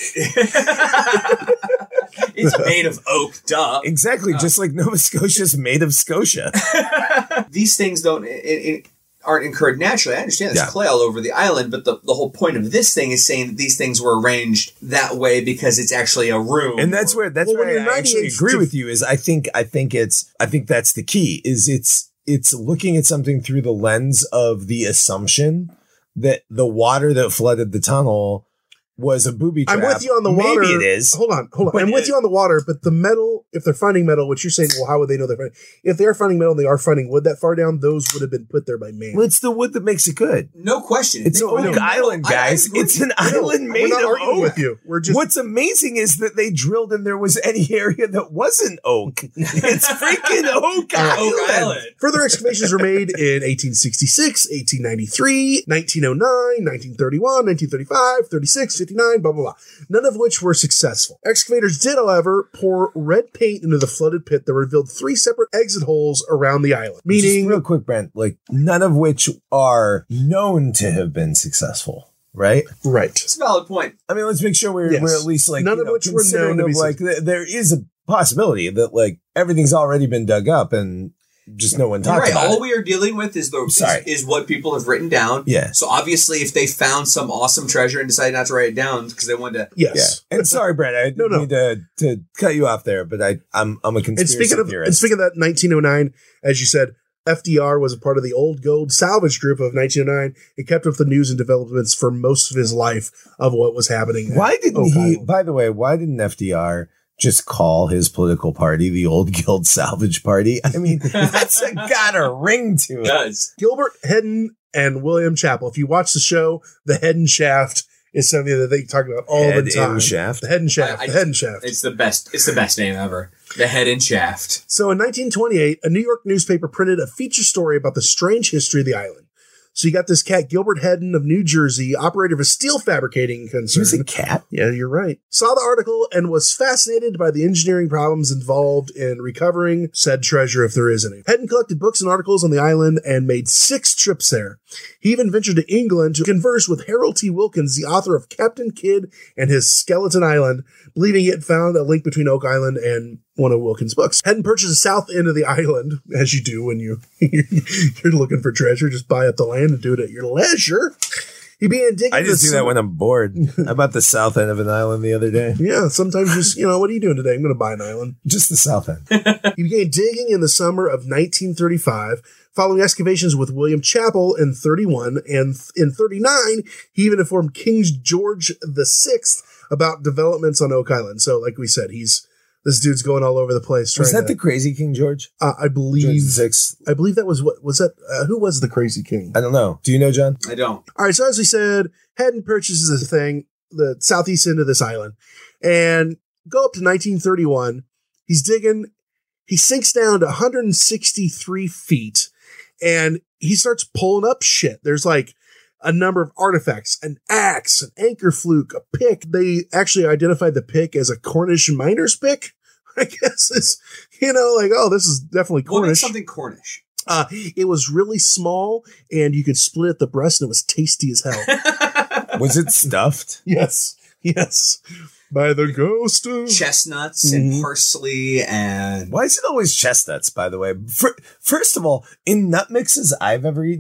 It's made of oak, duh. Exactly, just like Nova Scotia's made of Scotia. These things aren't incurred naturally. I understand there's clay all over the island, but the whole point of this thing is saying that these things were arranged that way because it's actually a room. And that's where I actually agree with you. Is I think that's the key. Is it's looking at something through the lens of the assumption that the water that flooded the tunnel was a booby trap. I'm with you on the water. Maybe it is. Hold on. I'm with you on the water, but the metal, if they're finding metal, which you're saying, well, how would they know they're finding? If they are finding metal and they are finding wood that far down, those would have been put there by man. Well, it's the wood that makes it good. No question. It's Oak Island, guys. It's an island made of oak. With you. What's amazing is that they drilled and there was any area that wasn't oak. It's freaking Oak Island. Further excavations were made in 1866, 1893, 1909, 1931, 1935, 36, 59, blah, blah, blah. None of which were successful. Excavators did, however, pour red paint into the flooded pit that revealed 3 separate exit holes around the island. Meaning, just real quick, Brent, none of which are known to have been successful. Right? Right. It's a valid point. I mean, let's make sure we're at least none of which were known to be there is a possibility that everything's already been dug up and just no one talked about it. All we are dealing with is is what people have written down. Yeah. So obviously, if they found some awesome treasure and decided not to write it down because they wanted to, yes. Yeah. And sorry, Brent, I need to cut you off there, but I'm a conspiracy theorist. And speaking of that, 1909, as you said, FDR was a part of the Old Gold Salvage Group of 1909. It kept up the news and developments for most of his life of what was happening. Why didn't FDR just call his political party the Old Guild Salvage Party? I mean, that's got a ring to it. It does. Gilbert Hedden and William Chappell. If you watch the show, The Head and Shaft is something that they talk about all the time. Shaft? The Head and Shaft. The Head and Shaft. It's the best. It's the best name ever. The Head and Shaft. So in 1928, a New York newspaper printed a feature story about the strange history of the island. So you got this cat, Gilbert Hedden of New Jersey, operator of a steel fabricating concern. He's a cat? Yeah, you're right. Saw the article and was fascinated by the engineering problems involved in recovering said treasure, if there is any. Hedden collected books and articles on the island and made 6 trips there. He even ventured to England to converse with Harold T. Wilkins, the author of Captain Kidd and his Skeleton Island, believing he had found a link between Oak Island and one of Wilkins' books. Hedden purchased the south end of the island, as you do when you're looking for treasure. Just buy up the land and do it at your leisure. He began digging. I just do that when I'm bored. I bought the south end of an island the other day. Yeah, sometimes just, what are you doing today? I'm going to buy an island. Just the south end. He began digging in the summer of 1935, following excavations with William Chappell in 31, and in 39, he even informed King George VI about developments on Oak Island. So, like we said, this dude's going all over the place. Was that the crazy King George? I believe. George VI. I believe that was who was the crazy king? I don't know. Do you know, John? I don't. All right. So as we said, Hedden purchases this thing, the southeast end of this island, and go up to 1931. He's digging. He sinks down to 163 feet, and he starts pulling up shit. There's a number of artifacts, an axe, an anchor fluke, a pick. They actually identified the pick as a Cornish miner's pick. I guess it's, this is definitely Cornish. What is something Cornish? It was really small, and you could split at the breast, and it was tasty as hell. Was it stuffed? Yes. By the ghost of chestnuts and parsley and... Why is it always chestnuts, by the way? First of all, in nut mixes I've ever eaten,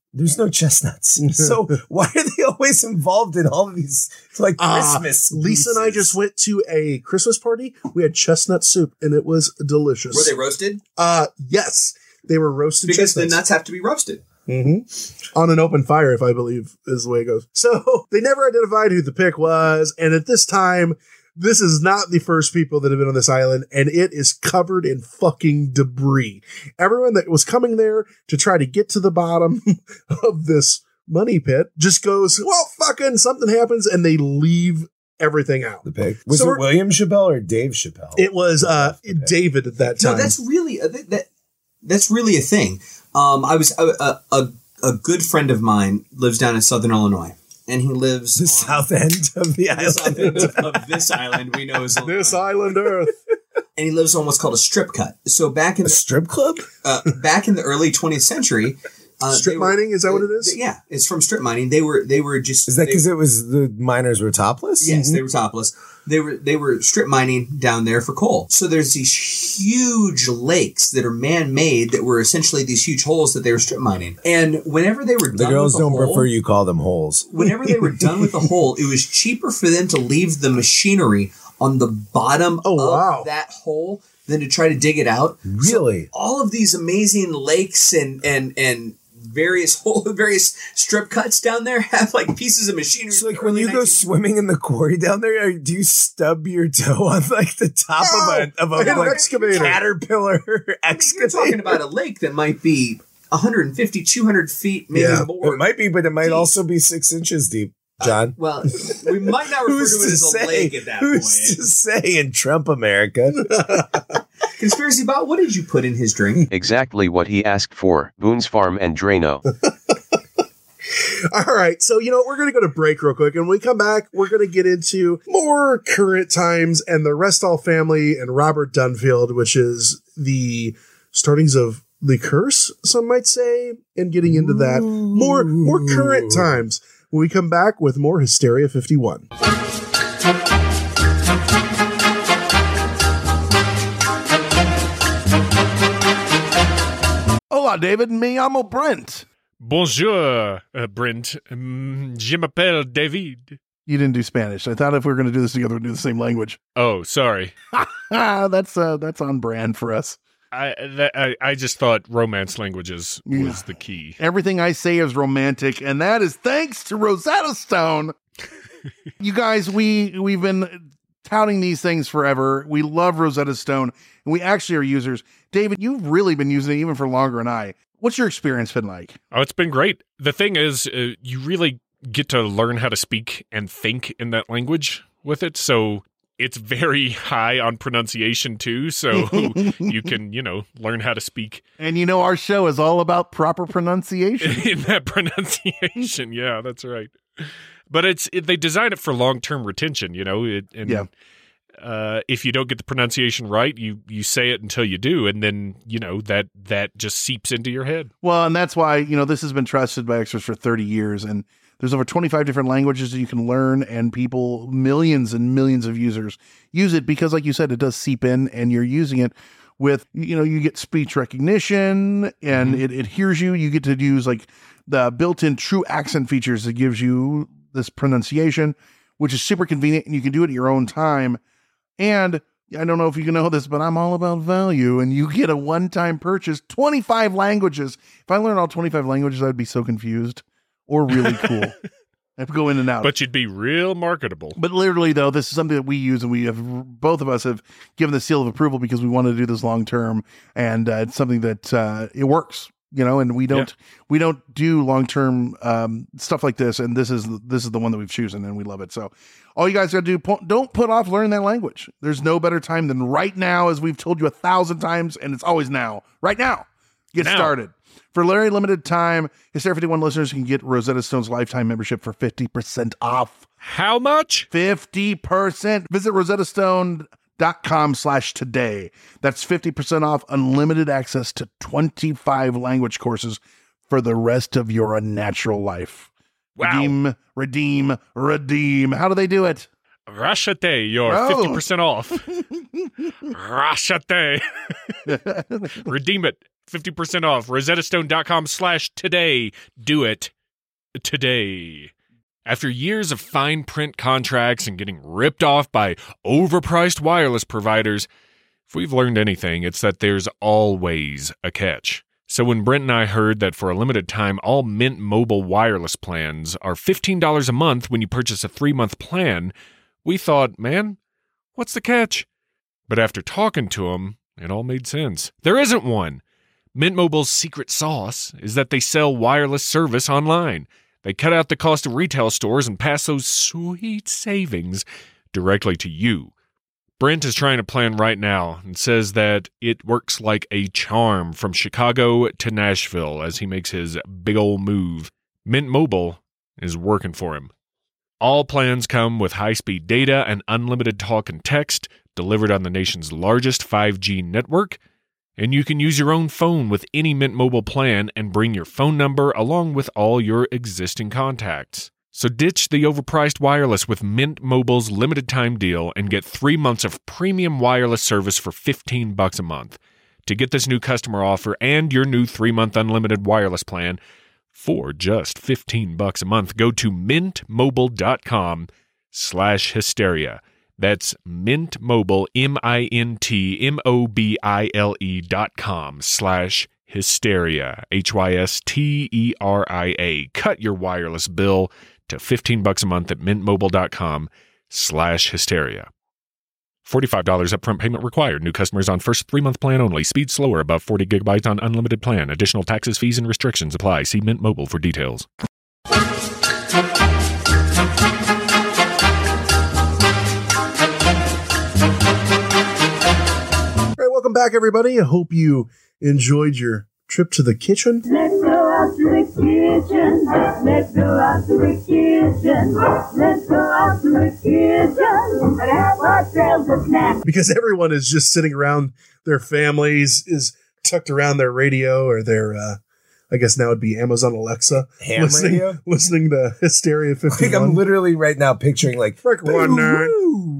There's no chestnuts. So why are they always involved in all of these like Christmas? Lisa and I just went to a Christmas party. We had chestnut soup and it was delicious. Were they roasted? Yes. They were roasted because chestnuts. the nuts have to be roasted. Mm-hmm. On an open fire, if I believe is the way it goes. So they never identified who the pick was. And at this time, this is not the first people that have been on this island, and it is covered in fucking debris. Everyone that was coming there to try to get to the bottom of this money pit just goes, well, fucking something happens, and they leave everything out. The pig. Was it William Chappelle or Dave Chappelle? It was David at that time. No, that's really that's really a thing. I was a good friend of mine lives down in Southern Illinois. And he lives the south end of the island. South end of this island we know as this island Earth. And he lives on what's called a strip cut. So back in the strip club, back in the early 20th century, strip mining, is that what it is? Yeah, it's from strip mining. They were just. Is that because it was the miners were topless? Yes, they were topless. They were strip mining down there for coal. So there's these huge lakes that are man-made that were essentially these huge holes that they were strip mining. And whenever they were done, the girls with the don't hole, prefer you call them holes. Whenever they were done with the hole, it was cheaper for them to leave the machinery on the bottom of that hole than to try to dig it out. Really? So all of these amazing lakes and various strip cuts down there have like pieces of machinery. So like when you go swimming in the quarry down there, do you stub your toe on like the top of a like, excavator caterpillar excavator? You're talking about a lake that might be 150, 200 feet, maybe more. It might be, but it might also be 6 inches deep. John? Well, we might not refer to it as a lake at that point. Who's to say in Trump America? Conspiracy Bot, what did you put in his drink? Exactly what he asked for. Boone's Farm and Drano. All right. So, we're going to go to break real quick. And when we come back, we're going to get into more current times and the Restall family and Robert Dunfield, which is the startings of the curse, some might say, and getting into that. More current times. When we come back with more Hysteria 51. Hola, David. Me llamo Brent. Bonjour, Brent. Je m'appelle David. You didn't do Spanish. I thought if we were going to do this together, we'd do the same language. Oh, sorry. That's on brand for us. I just thought romance languages was the key. Everything I say is romantic, and that is thanks to Rosetta Stone. You guys, we've been touting these things forever. We love Rosetta Stone, and we actually are users. David, you've really been using it even for longer than I. What's your experience been like? Oh, it's been great. The thing is, you really get to learn how to speak and think in that language with it, so it's very high on pronunciation too, so you can, learn how to speak. And our show is all about proper pronunciation. In that pronunciation, yeah, that's right. But they design it for long-term retention, if you don't get the pronunciation right, you say it until you do, and then, that just seeps into your head. Well, and that's why, this has been trusted by experts for 30 years, and there's over 25 different languages that you can learn, and millions and millions of users use it because, like you said, it does seep in, and you're using it with, you get speech recognition, and it hears you. You get to use like the built-in true accent features that gives you this pronunciation, which is super convenient, and you can do it at your own time. And I don't know if you know this, but I'm all about value, and you get a one-time purchase, 25 languages. If I learned all 25 languages, I'd be so confused. Or really cool. I have to go in and out. But you'd be real marketable. But literally, though, this is something that we use, and both of us have given the seal of approval because we want to do this long term, and it's something that it works, and we don't do long term stuff like this, and this is the one that we've chosen, and we love it. So all you guys got to do, don't put off learning that language. There's no better time than right now, as we've told you 1,000 times, and it's always now. Right now, get started. For a very limited time, Hysteria 51 listeners can get Rosetta Stone's lifetime membership for 50% off. How much? 50%. Visit rosettastone.com/today. That's 50% off unlimited access to 25 language courses for the rest of your unnatural life. Wow. Redeem. How do they do it? Rashate, you're 50% off. Rashate. Redeem it. 50% off. RosettaStone.com/today. Do it today. After years of fine print contracts and getting ripped off by overpriced wireless providers, if we've learned anything, it's that there's always a catch. So when Brent and I heard that for a limited time, all Mint Mobile wireless plans are $15 a month when you purchase a 3-month plan, we thought, man, what's the catch? But after talking to him, it all made sense. There isn't one. Mint Mobile's secret sauce is that they sell wireless service online. They cut out the cost of retail stores and pass those sweet savings directly to you. Brent is trying a plan right now and says that it works like a charm from Chicago to Nashville as he makes his big ol' move. Mint Mobile is working for him. All plans come with high-speed data and unlimited talk and text delivered on the nation's largest 5G network, and you can use your own phone with any Mint Mobile plan and bring your phone number along with all your existing contacts. So ditch the overpriced wireless with Mint Mobile's limited time deal and get 3 months of premium wireless service for $15 a month. To get this new customer offer and your new 3-month unlimited wireless plan for just $15 a month, go to mintmobile.com/hysteria. That's Mint Mobile, mintmobile.com/hysteria, HYSTERIA. Cut your wireless bill to $15 a month at mintmobile.com/hysteria. $45 upfront payment required. New customers on first 3-month plan only. Speed slower above 40 gigabytes on unlimited plan. Additional taxes, fees, and restrictions apply. See Mint Mobile for details. All right, welcome back, everybody. I hope you enjoyed your trip to the kitchen. Let's go out to the kitchen. Let's go out to the kitchen. Let's go out to the kitchen and have ourselves a snack. Because everyone is just sitting around their families, is tucked around their radio or their, I guess now it'd be Amazon Alexa. Ham radio? Listening to Hysteria 51. Like I'm literally right now picturing like, one night.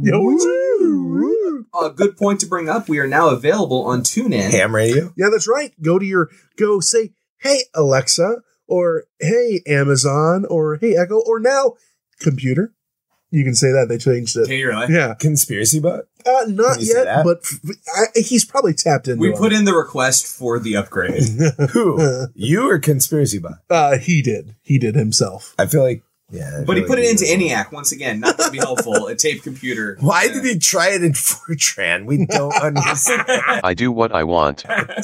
A good point to bring up. We are now available on TuneIn. Ham radio? Yeah, that's right. Go say, hey, Alexa, or hey, Amazon, or hey, Echo, or now, computer. You can say that. They changed it. Can you really? Yeah. Conspiracy bot? Not yet, but he's probably tapped into We it. put in the request for the upgrade. Who? You or Conspiracy bot? He did. He did himself. I feel like, yeah. But he put it into ENIAC, once again, not to be helpful, a tape computer. Why did he try it in Fortran? We don't understand. I do what I want.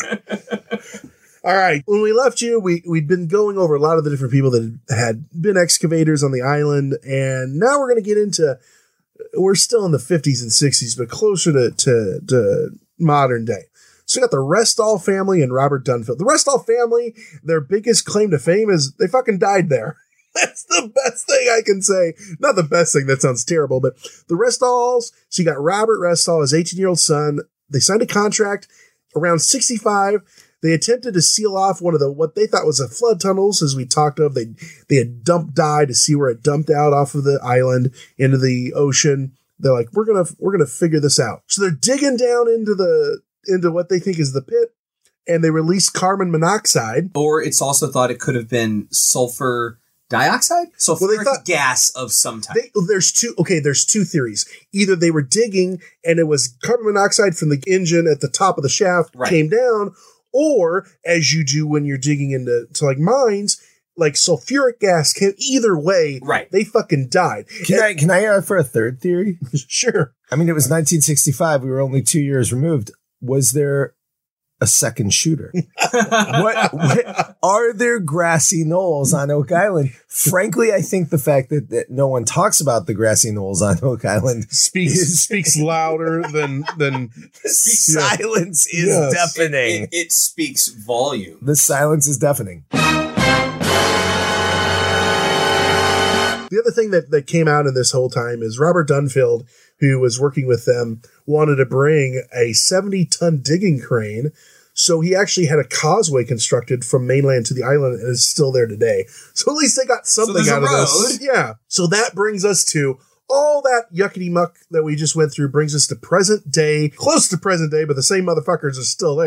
All right. When we left you, we'd been going over a lot of the different people that had been excavators on the island. And now we're going to get into, we're still in the 50s and 60s, but closer to modern day. So we got the Restall family and Robert Dunfield. The Restall family, their biggest claim to fame is they fucking died there. That's the best thing I can say. Not the best thing, that sounds terrible, but the Restalls, so you got Robert Restall, his 18-year-old son. They signed a contract around 65. They attempted to seal off one of what they thought was a flood tunnels, as we talked of. They had dumped dye to see where it dumped out off of the island into the ocean. They're like, we're gonna figure this out. So they're digging down into what they think is the pit, and they release carbon monoxide. Or it's also thought it could have been sulfur dioxide? Sulfuric gas of some type. There's two theories. Either they were digging and it was carbon monoxide from the engine at the top of the shaft came down, or as you do when you're digging into like mines, like sulfuric gas came. Either way, they fucking died. Can I add for a third theory? Sure. I mean, it was 1965. We were only 2 years removed. Was there a second shooter? what are there grassy knolls on Oak Island? Frankly, I think the fact that no one talks about the grassy knolls on Oak Island speaks louder than silence is deafening. It speaks volume. The silence is deafening. The other thing that came out in this whole time is Robert Dunfield, who was working with them, wanted to bring a 70-ton digging crane. So he actually had a causeway constructed from mainland to the island and is still there today. So at least they got something out of this. Yeah. So that brings us to all that yuckity muck that we just went through, brings us to present day, close to present day, but the same motherfuckers are still there.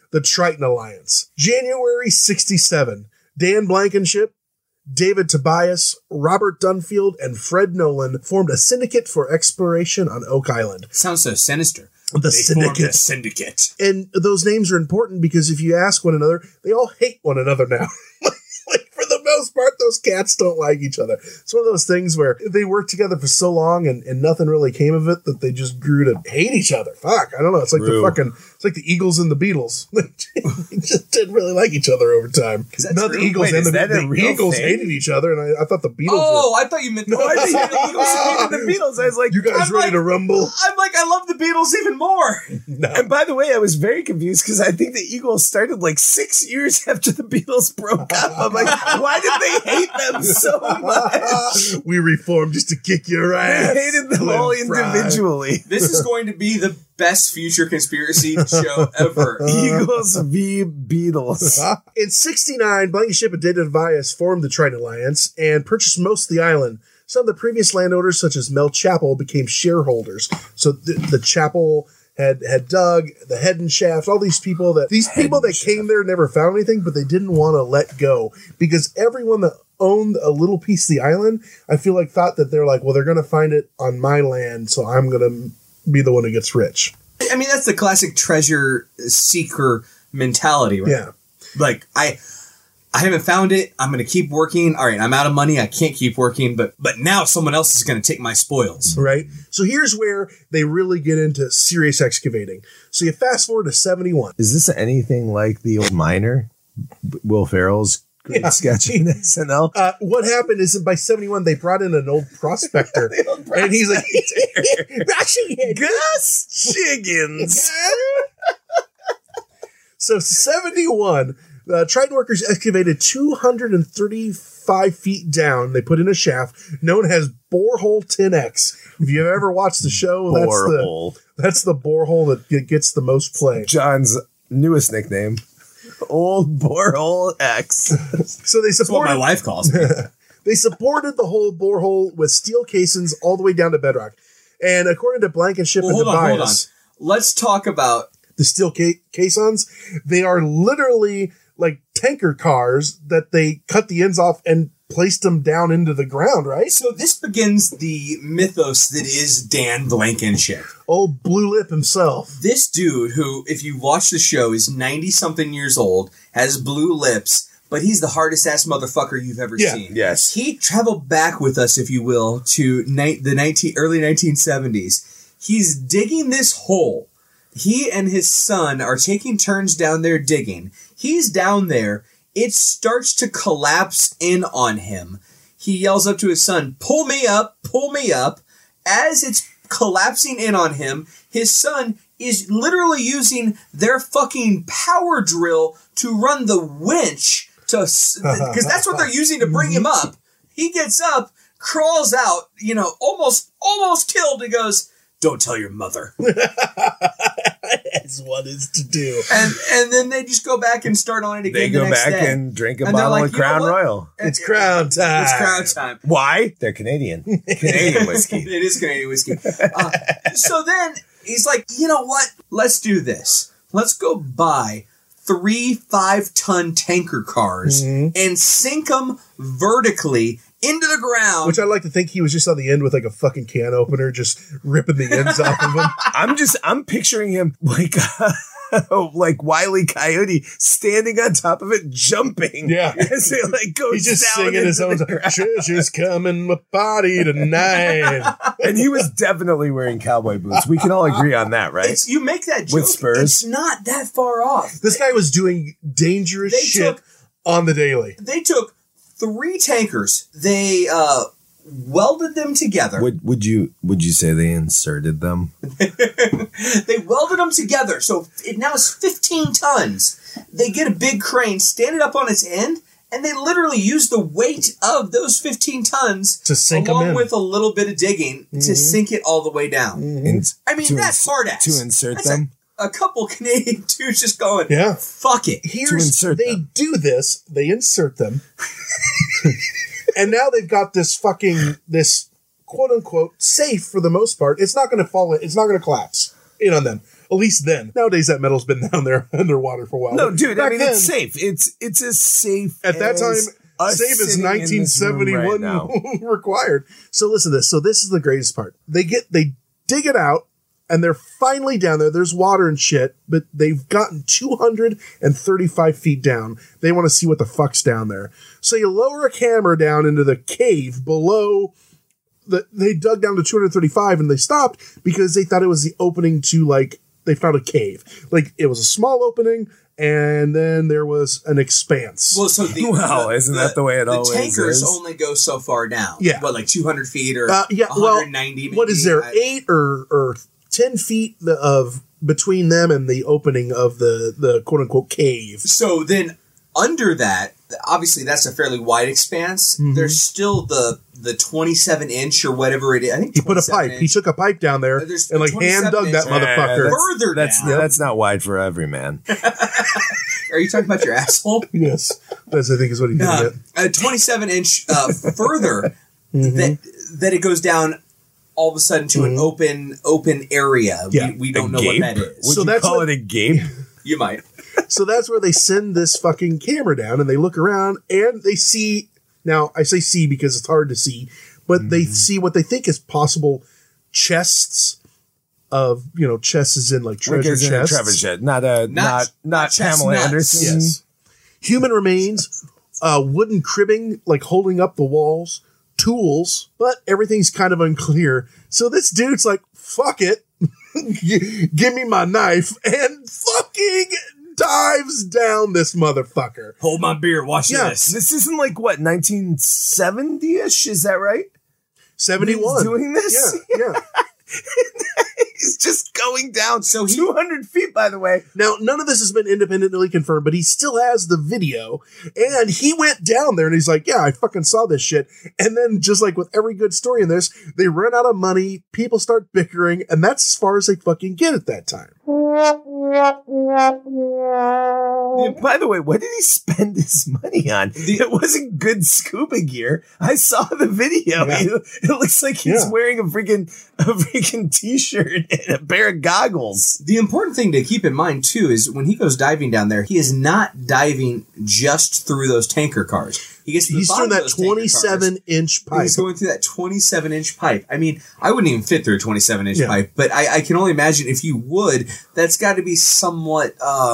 the Triton Alliance. January 67, Dan Blankenship, David Tobias, Robert Dunfield, and Fred Nolan formed a syndicate for exploration on Oak Island. Sounds so sinister. The Formed a syndicate. And those names are important because if you ask one another, they all hate one another now. Like, for the most part, those cats don't like each other. It's one of those things where they worked together for so long and nothing really came of it that they just grew to hate each other. Fuck, I don't know. It's like it's like the Eagles and the Beatles. They just didn't really like each other over time. Not the Eagles and the Eagles hated each other, and I thought the Beatles I thought you meant No, I think the Eagles hated the Beatles. I was like, you guys ready to rumble? I'm like, I love the Beatles even more. No. And by the way, I was very confused because I think the Eagles started like 6 years after the Beatles broke up. I'm like, why did they hate them so much? We reformed just to kick your ass. They hated them all individually. This is going to be the best future conspiracy show ever. Eagles v. Beatles. In 69, Blankenship and David Tobias formed the Triton Alliance and purchased most of the island. Some of the previous landowners, such as Mel Chappell, became shareholders. So the Chappell had dug the Hedden Shaft, all these people that came there never found anything, but they didn't want to let go because everyone that owned a little piece of the island, I feel like thought that they're like, well, they're going to find it on my land, so I'm going to be the one who gets rich. I mean, that's the classic treasure seeker mentality, right? Yeah. Like, I haven't found it. I'm going to keep working. All right, I'm out of money. I can't keep working, but now someone else is going to take my spoils. Right. So here's where they really get into serious excavating. So you fast forward to 71. Is this anything like the old miner, Will Ferrell's great sketch in SNL? What happened is that by 71, they brought in an old prospector. And he's like, Gus Chiggins. So 71, Triton workers excavated 235 feet down. They put in a shaft known as Borehole 10X. If you've ever watched the show, that's the borehole that gets the most play. John's newest nickname, Old Borehole X. So they supported, that's what my wife calls me. They supported the whole borehole with steel casings all the way down to bedrock. And according to Blankenship and hold on. Let's talk about the steel caissons. They are literally like tanker cars that they cut the ends off and placed them down into the ground, right? So this begins the mythos that is Dan Blankenship. Old Blue Lip himself. This dude who, if you watch the show, is 90-something years old, has blue lips, but he's the hardest ass motherfucker you've ever seen. Yes. He traveled back with us, if you will, to the early 1970s. He's digging this hole. He and his son are taking turns down there digging. He's down there. It starts to collapse in on him. He yells up to his son, pull me up, pull me up. As it's collapsing in on him, his son is literally using their fucking power drill to run the winch because that's what they're using to bring him up. He gets up, crawls out, almost killed, and goes, don't tell your mother. That's what is to do. And then they just go back and start on it again. They go back and drink a bottle of Crown Royal. It's Crown time. It's Crown time. Why? They're Canadian. Canadian whiskey. It is Canadian whiskey. So then he's like, you know what? Let's do this. Let's go buy 3 5-ton tanker cars and sink them vertically into the ground. Which I like to think he was just on the end with like a fucking can opener, just ripping the ends off of them. I'm picturing him like Wile E. Coyote standing on top of it, jumping. Yeah. As it goes He's just down singing his own song. Treasure's coming my party tonight. And he was definitely wearing cowboy boots. We can all agree on that, right? You make that joke. With Spurs. It's not that far off. This guy was doing dangerous shit on the daily. They took 3 tankers. They welded them together. Would you say they inserted them? They welded them together, so it now is 15 tons. They get a big crane, stand it up on its end, and they literally use the weight of those 15 tons to sink along them in. with a little bit of digging to sink it all the way down. I mean, that's hard ass. To insert them? A couple Canadian dudes just going, yeah, fuck it. They do this. They insert them. And now they've got this quote unquote safe for the most part. It's not going to fall in. It's not going to collapse in on them. At least then. Nowadays, that metal's been down there underwater for a while. No, dude, Back I mean, then, it's safe. It's as safe at that time. us Safe as sitting in this room 1971 right now. required. So listen to this. So this is the greatest part. They dig it out, and they're finally down there. There's water and shit, but they've gotten 235 feet down. They want to see what the fuck's down there. So you lower a camera down into the cave below. They dug down to 235 and they stopped because they thought it was the opening to, like, they found a cave. Like, it was a small opening, and then there was an expanse. Well, so isn't that the way it always is? The tankers only go so far down. Yeah. What, like 200 feet or 190 maybe? What is there, 8 or 10 feet of between them and the opening of the quote-unquote cave? So then under that, obviously that's a fairly wide expanse. Mm-hmm. There's still the 27-inch or whatever it is. I think he put a pipe. He took a pipe down there and like hand dug that motherfucker. Further down. That's not wide for every man. Are you talking about your asshole? Yes, that's I think is what he did. A 27-inch further that it goes down all of a sudden to an open area. Yeah. We don't know what that is. Would you call it a gape? You might. So that's where they send this fucking camera down, and they look around and they see. Now I say see because it's hard to see, but they see what they think is possible chests of chests as in like treasure chests. Treasure chest, not Pamela Anderson. Yes. Human remains, wooden cribbing like holding up the walls, tools, but everything's kind of unclear. So this dude's like, "Fuck it, give me my knife," and fucking dives down this motherfucker. Hold my beer. Watch this. This isn't like what 1970-ish. Is that right? 71. He's doing this. Yeah. He's just going down. So 200 feet, by the way. Now, none of this has been independently confirmed, but he still has the video. And he went down there and he's like, yeah, I fucking saw this shit. And then just like with every good story in this, they run out of money. People start bickering. And that's as far as they fucking get at that time. By the way, what did he spend his money on? It wasn't good scuba gear. I saw the video. Yeah. It looks like he's wearing a freaking t-shirt and a pair of goggles. The important thing to keep in mind too is when he goes diving down there, he is not diving just through those tanker cars. He's through that 27-inch pipe. He's going through that 27-inch pipe. I mean, I wouldn't even fit through a 27-inch pipe, but I can only imagine if you would, that's got to be somewhat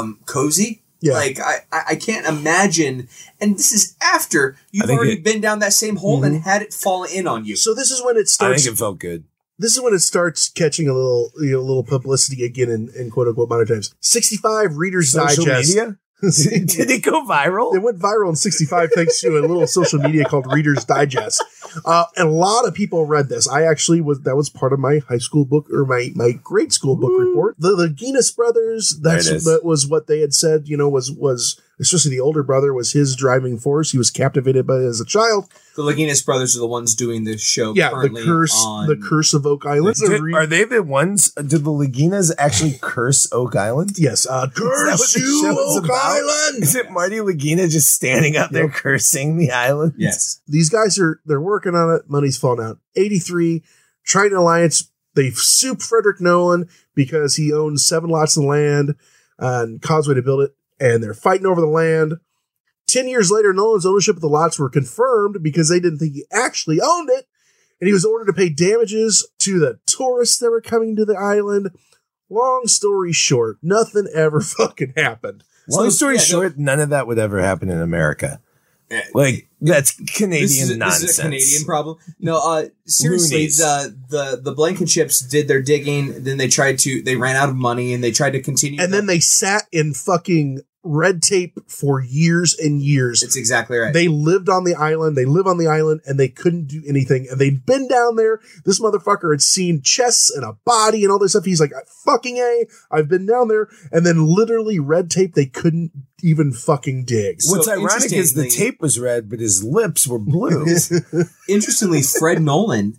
cozy. Yeah. Like, I can't imagine, and this is after you've already been down that same hole and had it fall in on you. So this is when it starts. I think it felt good. This is when it starts catching a little publicity again in quote unquote modern times. 65 Reader's Social Digest. media? Did it go viral? It went viral in 65 thanks to a little social media called Reader's Digest. And a lot of people read this. That was part of my high school book or my grade school book report. The Guinness brothers, that was what they had said, was especially the older brother was his driving force. He was captivated by it as a child. The Lagunas brothers are the ones doing this show. Yeah, currently the curse of Oak Island. Are they the ones? Did the Lagunas actually curse Oak Island? Yes. Curse you, Oak Island. Is it Marty Laguna just standing out there cursing the island? Yes. These guys they're working on it. Money's falling out. 83, Triton Alliance. They've sued Frederick Nolan because he owns 7 lots of land and Causeway to build it. And they're fighting over the land. 10 years later, Nolan's ownership of the lots were confirmed because they didn't think he actually owned it. And he was ordered to pay damages to the tourists that were coming to the island. Long story short, nothing ever fucking happened. Long story short, none of that would ever happen in America. Like, that's Canadian nonsense. This is a Canadian problem. No, seriously, the Blankenships did their digging, then they ran out of money and they tried to continue. And then they sat in fucking red tape for years and years. It's exactly right. They lived on the island. They live on the island and they couldn't do anything. And they'd been down there. This motherfucker had seen chests and a body and all this stuff. He's like, fucking A, I've been down there. And then literally red tape, they couldn't even fucking dig. What's ironic is the tape was red, but his lips were blue. Interestingly, Fred Nolan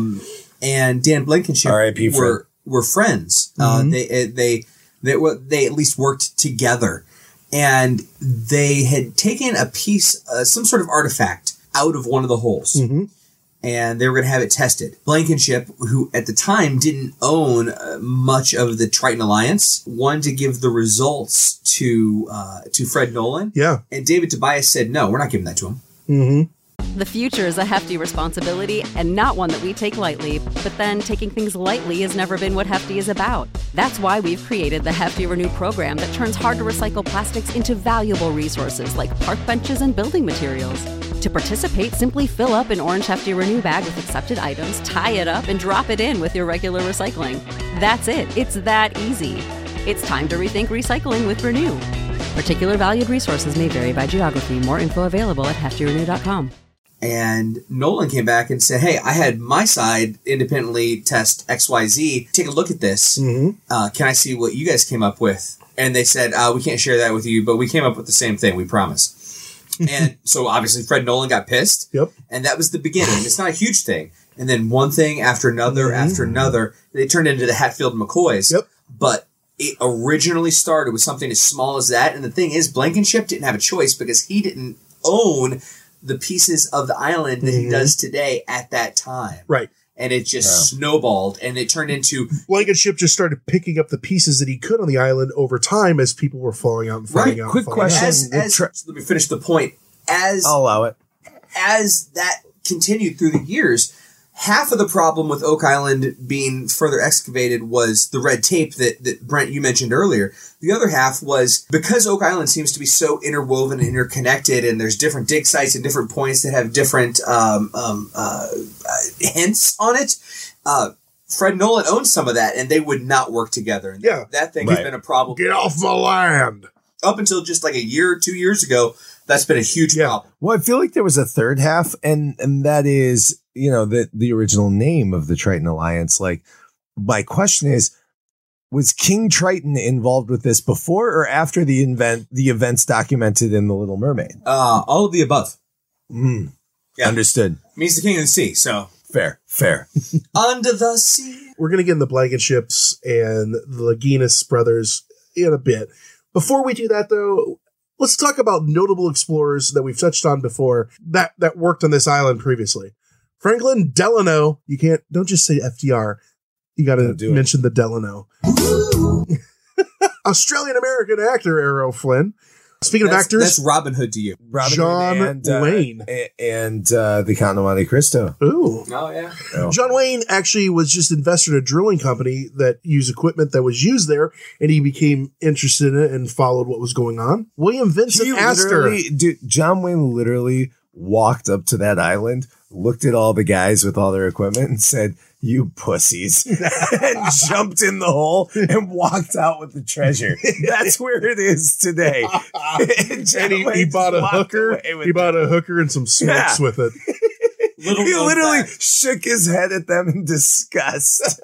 and Dan Blankenship R.I.P. were friends. They at least worked together. And they had taken a piece, some sort of artifact out of one of the holes. and they were going to have it tested. Blankenship, who at the time didn't own much of the Triton Alliance, wanted to give the results to Fred Nolan. Yeah. And David Tobias said, no, we're not giving that to him. Mm-hmm. The future is a hefty responsibility and not one that we take lightly, but then taking things lightly has never been what Hefty is about. That's why we've created the Hefty Renew program that turns hard to recycle plastics into valuable resources like park benches and building materials. To participate, simply fill up an orange Hefty Renew bag with accepted items, tie it up, and drop it in with your regular recycling. That's it. It's that easy. It's time to rethink recycling with Renew. Particular valued resources may vary by geography. More info available at heftyrenew.com. And Nolan came back and said, hey, I had my side independently test XYZ. Take a look at this. Mm-hmm. Can I see what you guys came up with? And they said, we can't share that with you, but we came up with the same thing, we promise. And so obviously Fred Nolan got pissed. Yep. And that was the beginning. It's not a huge thing. And then one thing after another after another, they turned into the Hatfield McCoys. Yep. But it originally started with something as small as that. And the thing is, Blankenship didn't have a choice because he didn't own the pieces of the island that he does today at that time. Right. And it just snowballed, and it turned into... Blankenship just started picking up the pieces that he could on the island over time as people were falling out and falling out. Quick question. Let me finish the point. I'll allow it. As that continued through the years, half of the problem with Oak Island being further excavated was the red tape that Brent, you mentioned earlier. The other half was because Oak Island seems to be so interwoven and interconnected, and there's different dig sites and different points that have different hints on it. Fred Nolan owns some of that, and they would not work together. And that thing has been a problem. Get off my land. Up until just like a year or 2 years ago, that's been a huge problem. Well, I feel like there was a third half, and that is, you know, the original name of the Triton Alliance. Like, my question is, was King Triton involved with this before or after the events documented in The Little Mermaid? All of the above. Yeah. Understood. Means the king of the sea, so. Fair. Under the sea. We're going to get in the Blankenships and the Laginas brothers in a bit. Before we do that, though, let's talk about notable explorers that we've touched on before that worked on this island previously. Franklin Delano. Don't just say FDR. You got to mention the Delano. Australian-American actor Errol Flynn. Speaking of actors, that's Robin Hood to you. John Wayne and the Count of Monte Cristo. Ooh, oh yeah. John Wayne actually was just invested in a drilling company that used equipment that was used there, and he became interested in it and followed what was going on. William Vincent Astor. John Wayne literally walked up to that island, looked at all the guys with all their equipment, and said, "You pussies," and jumped in the hole and walked out with the treasure. That's where it is today. And he bought a hooker. He bought a hooker and some smokes with it. He literally shook his head at them in disgust.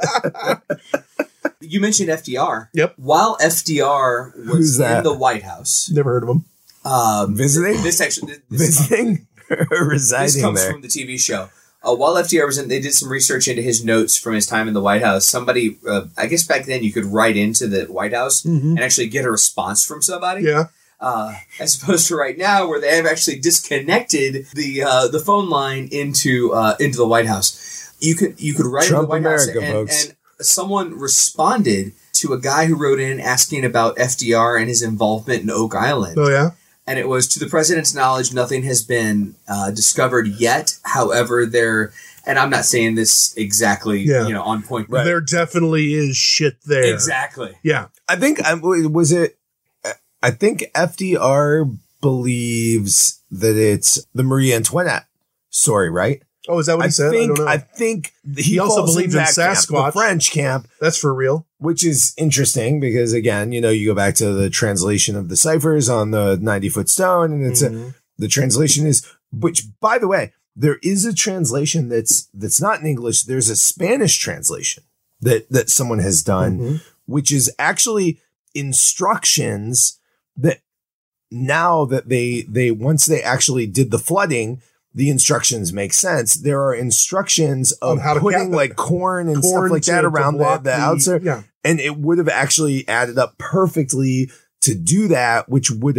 You mentioned FDR. Yep. While FDR was in the White House. Never heard of him. Visiting? Visiting? Residing this comes there. from the TV show. While FDR was in, they did some research into his notes from his time in the White House. Somebody, I guess back then you could write into the White House and actually get a response from somebody. Yeah. As opposed to right now where they have actually disconnected the phone line into the White House. You could write Trump in the White America, House folks. and someone responded to a guy who wrote in asking about FDR and his involvement in Oak Island. Oh, yeah? And it was, to the president's knowledge, nothing has been discovered yet. However, and I'm not saying this exactly, on point. Right. There definitely is shit there. Exactly. Yeah. I think, I think FDR believes that it's the Marie Antoinette story, right? Oh, is that what he said? I don't know. I think he also believes in Sasquatch. The French camp. That's for real. Which is interesting because, again, you go back to the translation of the ciphers on the 90-foot stone, and it's the translation is, which, by the way, there is a translation that's not in English. There's a Spanish translation that someone has done, which is actually instructions that now that they once they actually did the flooding, the instructions make sense. There are instructions of how to putting like corn and stuff like that around the outside. Yeah. And it would have actually added up perfectly to do that, which would have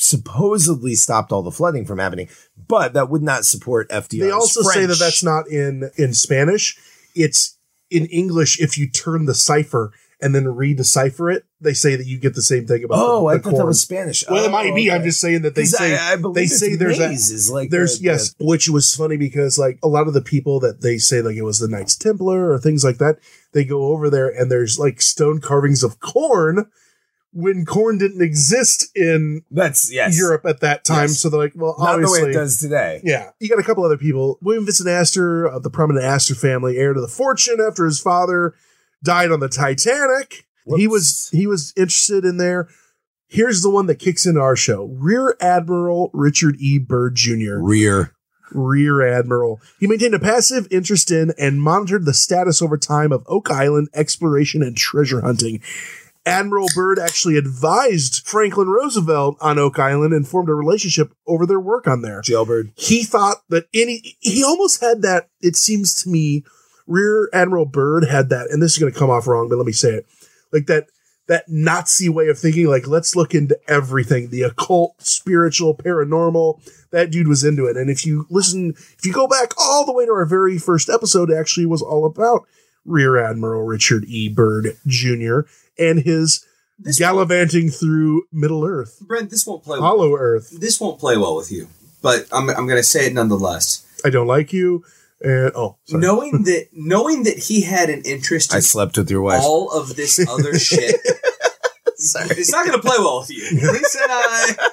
supposedly stopped all the flooding from happening, but that would not support FDR's They also say French. that that's not in Spanish. It's in English. If you turn the cipher and then redecipher it, they say that you get the same thing about the I thought corn. that was Spanish. Well, it might be. Okay. I'm just saying that they 'Cause say I believe they it's say there's maize is like there's the- yes, which was funny because like a lot of the people that they say like it was the Knights Templar or things like that, they go over there and there's like stone carvings of corn when corn didn't exist in Europe at that time. Yes. So they're like, well, Not the way obviously it does today. Yeah. You got a couple other people. William Vincent Astor of the prominent Astor family, heir to the fortune after his father died on the Titanic. He was interested in there. Here's the one that kicks into our show. Rear Admiral Richard E. Byrd Jr. Rear Admiral. He maintained a passive interest in and monitored the status over time of Oak Island exploration and treasure hunting. Admiral Byrd actually advised Franklin Roosevelt on Oak Island and formed a relationship over their work on there. Jailbird. He thought that he almost had that, it seems to me, Rear Admiral Byrd had that, and this is going to come off wrong, but let me say it. Like that Nazi way of thinking, like, let's look into everything, the occult, spiritual, paranormal. That dude was into it. And if you go back all the way to our very first episode, it actually was all about Rear Admiral Richard E. Byrd Jr. and his gallivanting through Middle Earth. Brent, this won't play Hollow well. Earth. This won't play well with you, but I'm going to say it nonetheless. I don't like you. And sorry. Knowing that he had an interest in I slept with your wife. all of this other shit. It's not going to play well with you. Lisa and I.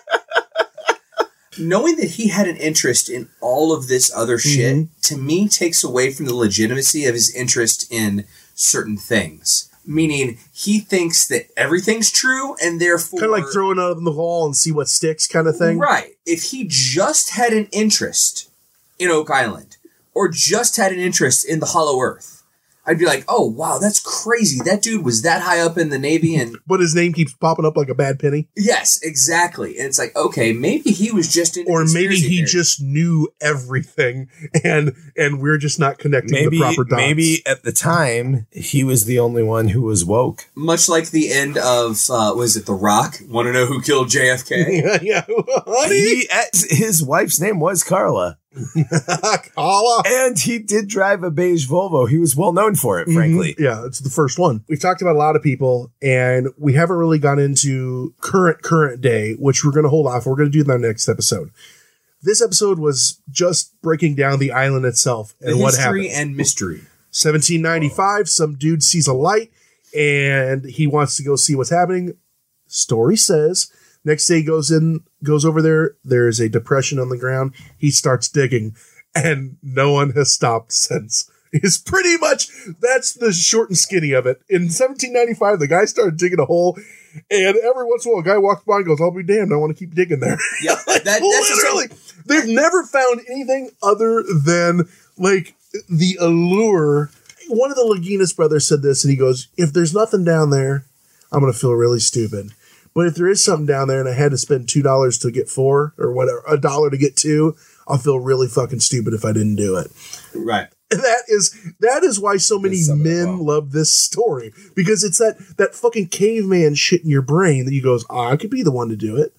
Knowing that he had an interest in all of this other shit, to me, takes away from the legitimacy of his interest in certain things. Meaning, he thinks that everything's true, and therefore... Kind of like throwing it on the wall and see what sticks kind of thing. Right. If he just had an interest in Oak Island, or just had an interest in the Hollow Earth, I'd be like, oh, wow, that's crazy. That dude was that high up in the Navy and... But his name keeps popping up like a bad penny. Yes, exactly. And it's like, okay, maybe he was just into or maybe conspiracy he theories. just knew everything and we're just not connecting the proper dots. Maybe at the time, he was the only one who was woke. Much like the end of, was it The Rock? Want to know who killed JFK? yeah. Honey? His wife's name was Carla. Carla. And he did drive a beige Volvo. He was well known for it, frankly. Yeah, it's the first one. We've talked about a lot of people, and we haven't really gone into current day, which we're going to hold off. We're going to do that in the next episode. This episode was just breaking down the island itself and what happened. History and mystery. 1795, some dude sees a light, and he wants to go see what's happening. Story says... Next day he goes over there. There's a depression on the ground. He starts digging, and no one has stopped since. It's pretty much, that's the short and skinny of it. In 1795, the guy started digging a hole, and every once in a while, a guy walks by and goes, I'll be damned, I want to keep digging there. Yeah, that's literally. They've never found anything other than, like, the allure. One of the Lagunas brothers said this, and he goes, if there's nothing down there, I'm going to feel really stupid. But if there is something down there and I had to spend $2 to get 4 or whatever, $1 to get 2, I'll feel really fucking stupid if I didn't do it. Right. That is why so many men love this story, because it's that fucking caveman shit in your brain that you goes, I could be the one to do it.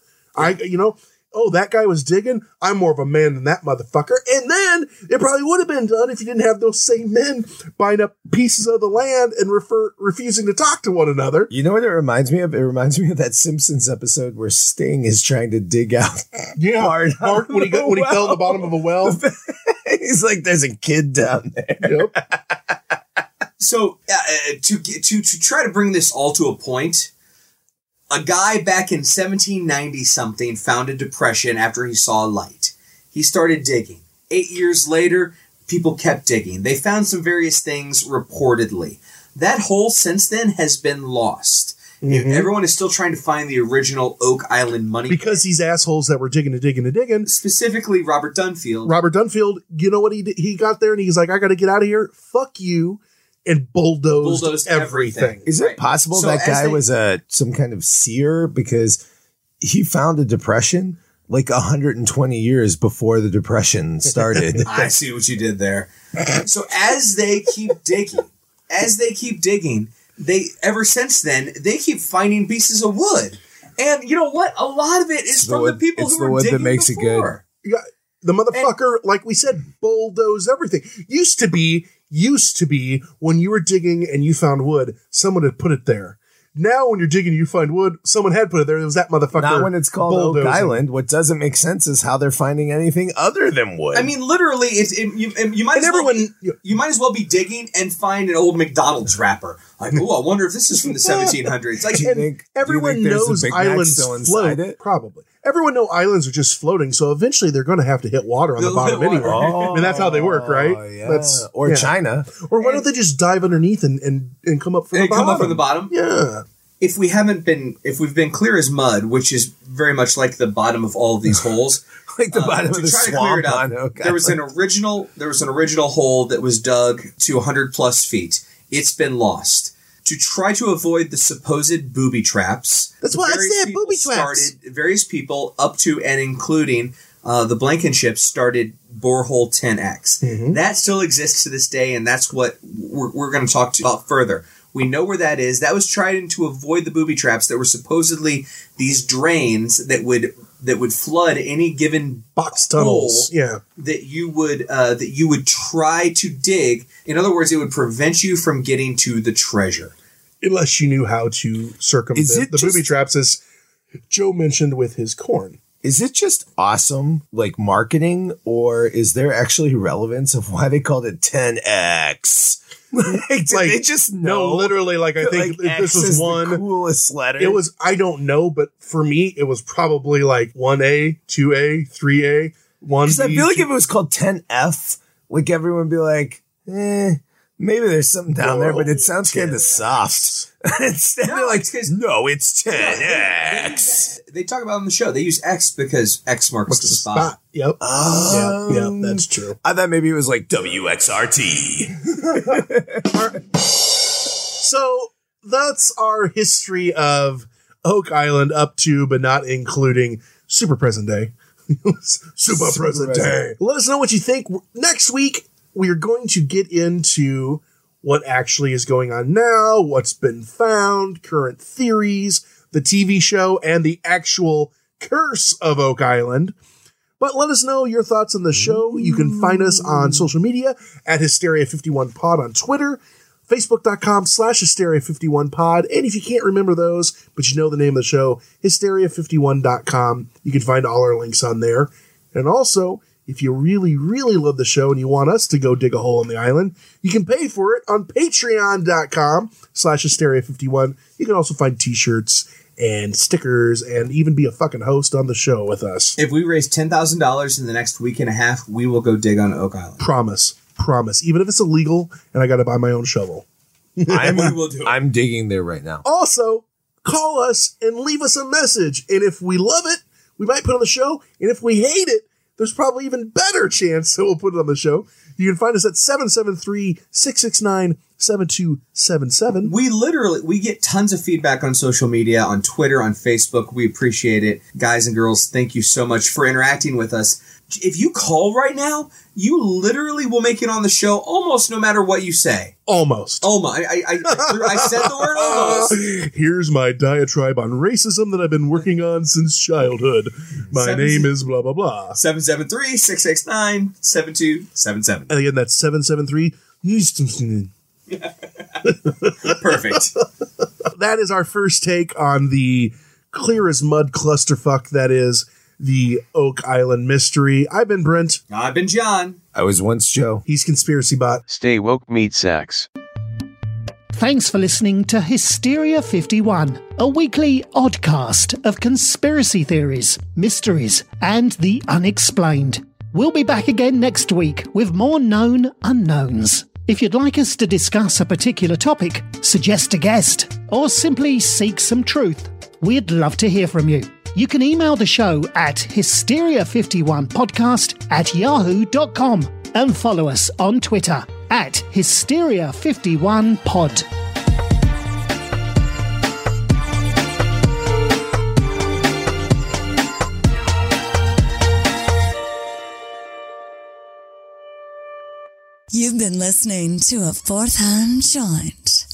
That guy was digging. I'm more of a man than that motherfucker. And then it probably would have been done if you didn't have those same men buying up pieces of the land and refusing to talk to one another. You know what it reminds me of? It reminds me of that Simpsons episode where Sting is trying to dig out. Bart when he fell in the bottom of a well. He's like, there's a kid down there. Yep. So to try to bring this all to a point. A guy back in 1790 something found a depression after he saw a light. He started digging. 8 years later, people kept digging. They found some various things reportedly. That hole since then has been lost. Everyone is still trying to find the original Oak Island money. Because these assholes that were digging. Specifically Robert Dunfield. Robert Dunfield, you know what he did? He got there and he's like, I got to get out of here. Fuck you. And bulldozed everything. Is it possible So that guy they- was some kind of seer because he found a depression like 120 years before the depression started? I see what you did there. So as they keep digging, they ever since then, they keep finding pieces of wood. And you know what? A lot of it is from the people who were digging before. Yeah, the motherfucker, like we said, bulldozed everything. Used to be when you were digging and you found wood, someone had put it there. Now, when you're digging, you find wood. Someone had put it there. It was that motherfucker. Not when it's called bulldozing. Oak Island. What doesn't make sense is how they're finding anything other than wood. I mean, literally, you might as well be digging and find an old McDonald's wrapper. Like, oh, I wonder if this is from the 1700s. Like, everyone knows islands float. Probably. Everyone knows islands are just floating, so eventually they're going to have to hit water on the bottom anyway. I mean, that's how they work, right? Yeah. China. Or why don't they just dive underneath and come up from the bottom? Come up from the bottom? Yeah. If we've been clear as mud, which is very much like the bottom of all of these holes, like the bottom of the swamp on Oak Island. There was an original hole that was dug to 100 plus feet. It's been lost. To try to avoid the supposed booby traps. That's why I said booby traps. Various people, up to and including the Blankenship, started Borehole 10X. Mm-hmm. That still exists to this day, and that's what we're going to talk about further. We know where that is. That was tried to avoid the booby traps that were supposedly these drains that would flood any given box tunnels. Yeah, that you would try to dig. In other words, it would prevent you from getting to the treasure, unless you knew how to circumvent the booby traps, as Joe mentioned with his corn. Is it just awesome, like marketing, or is there actually relevance of why they called it 10X? Did they just know? No, literally, I think like this was one the coolest letter. It was, I don't know, but for me, it was probably like 1A, 2A, 3A, 1B. Because I feel like if it was called 10F, like everyone would be like, maybe there's something down there, but it sounds kind of soft. Instead of like, no, it's 10X. They talk about it on the show. They use X because X marks the spot. Yep. Yep, that's true. I thought maybe it was like WXRT. So that's our history of Oak Island up to, but not including Super Present Day. Super Present Day. Let us know what you think. Next week, we are going to get into what actually is going on now, what's been found, current theories, the TV show, and the actual curse of Oak Island. But let us know your thoughts on the show. You can find us on social media at Hysteria51Pod on Twitter, Facebook.com/Hysteria51Pod. And if you can't remember those, but you know the name of the show, Hysteria51.com. You can find all our links on there. And also, if you really, really love the show and you want us to go dig a hole in the island, you can pay for it on Patreon.com/Hysteria51. You can also find t-shirts and stickers and even be a fucking host on the show with us. If we raise $10,000 in the next week and a half, we will go dig on Oak Island. Promise. Even if it's illegal and I got to buy my own shovel. I'm digging there right now. Also, call us and leave us a message. And if we love it, we might put it on the show. And if we hate it, there's probably even better chance that we'll put it on the show. You can find us at 773-669-7277. We get tons of feedback on social media, on Twitter, on Facebook. We appreciate it. Guys and girls, thank you so much for interacting with us. If you call right now, you literally will make it on the show almost no matter what you say. Almost. I said the word almost. Here's my diatribe on racism that I've been working on since childhood. My name is blah, blah, blah. 773-669-7277. And again, that's 773. Perfect. That is our first take on the clear as mud clusterfuck that is the Oak Island mystery. I've been Brent. I've been John. I was once Joe. He's Conspiracy Bot. Stay woke, meat sacks. Thanks for listening to Hysteria 51, a weekly oddcast of conspiracy theories, mysteries, and the unexplained. We'll be back again next week with more known unknowns. If you'd like us to discuss a particular topic, suggest a guest, or simply seek some truth, we'd love to hear from you. You can email the show at hysteria51podcast@yahoo.com and follow us on Twitter at hysteria51pod. You've been listening to a Fourth Hand Joint.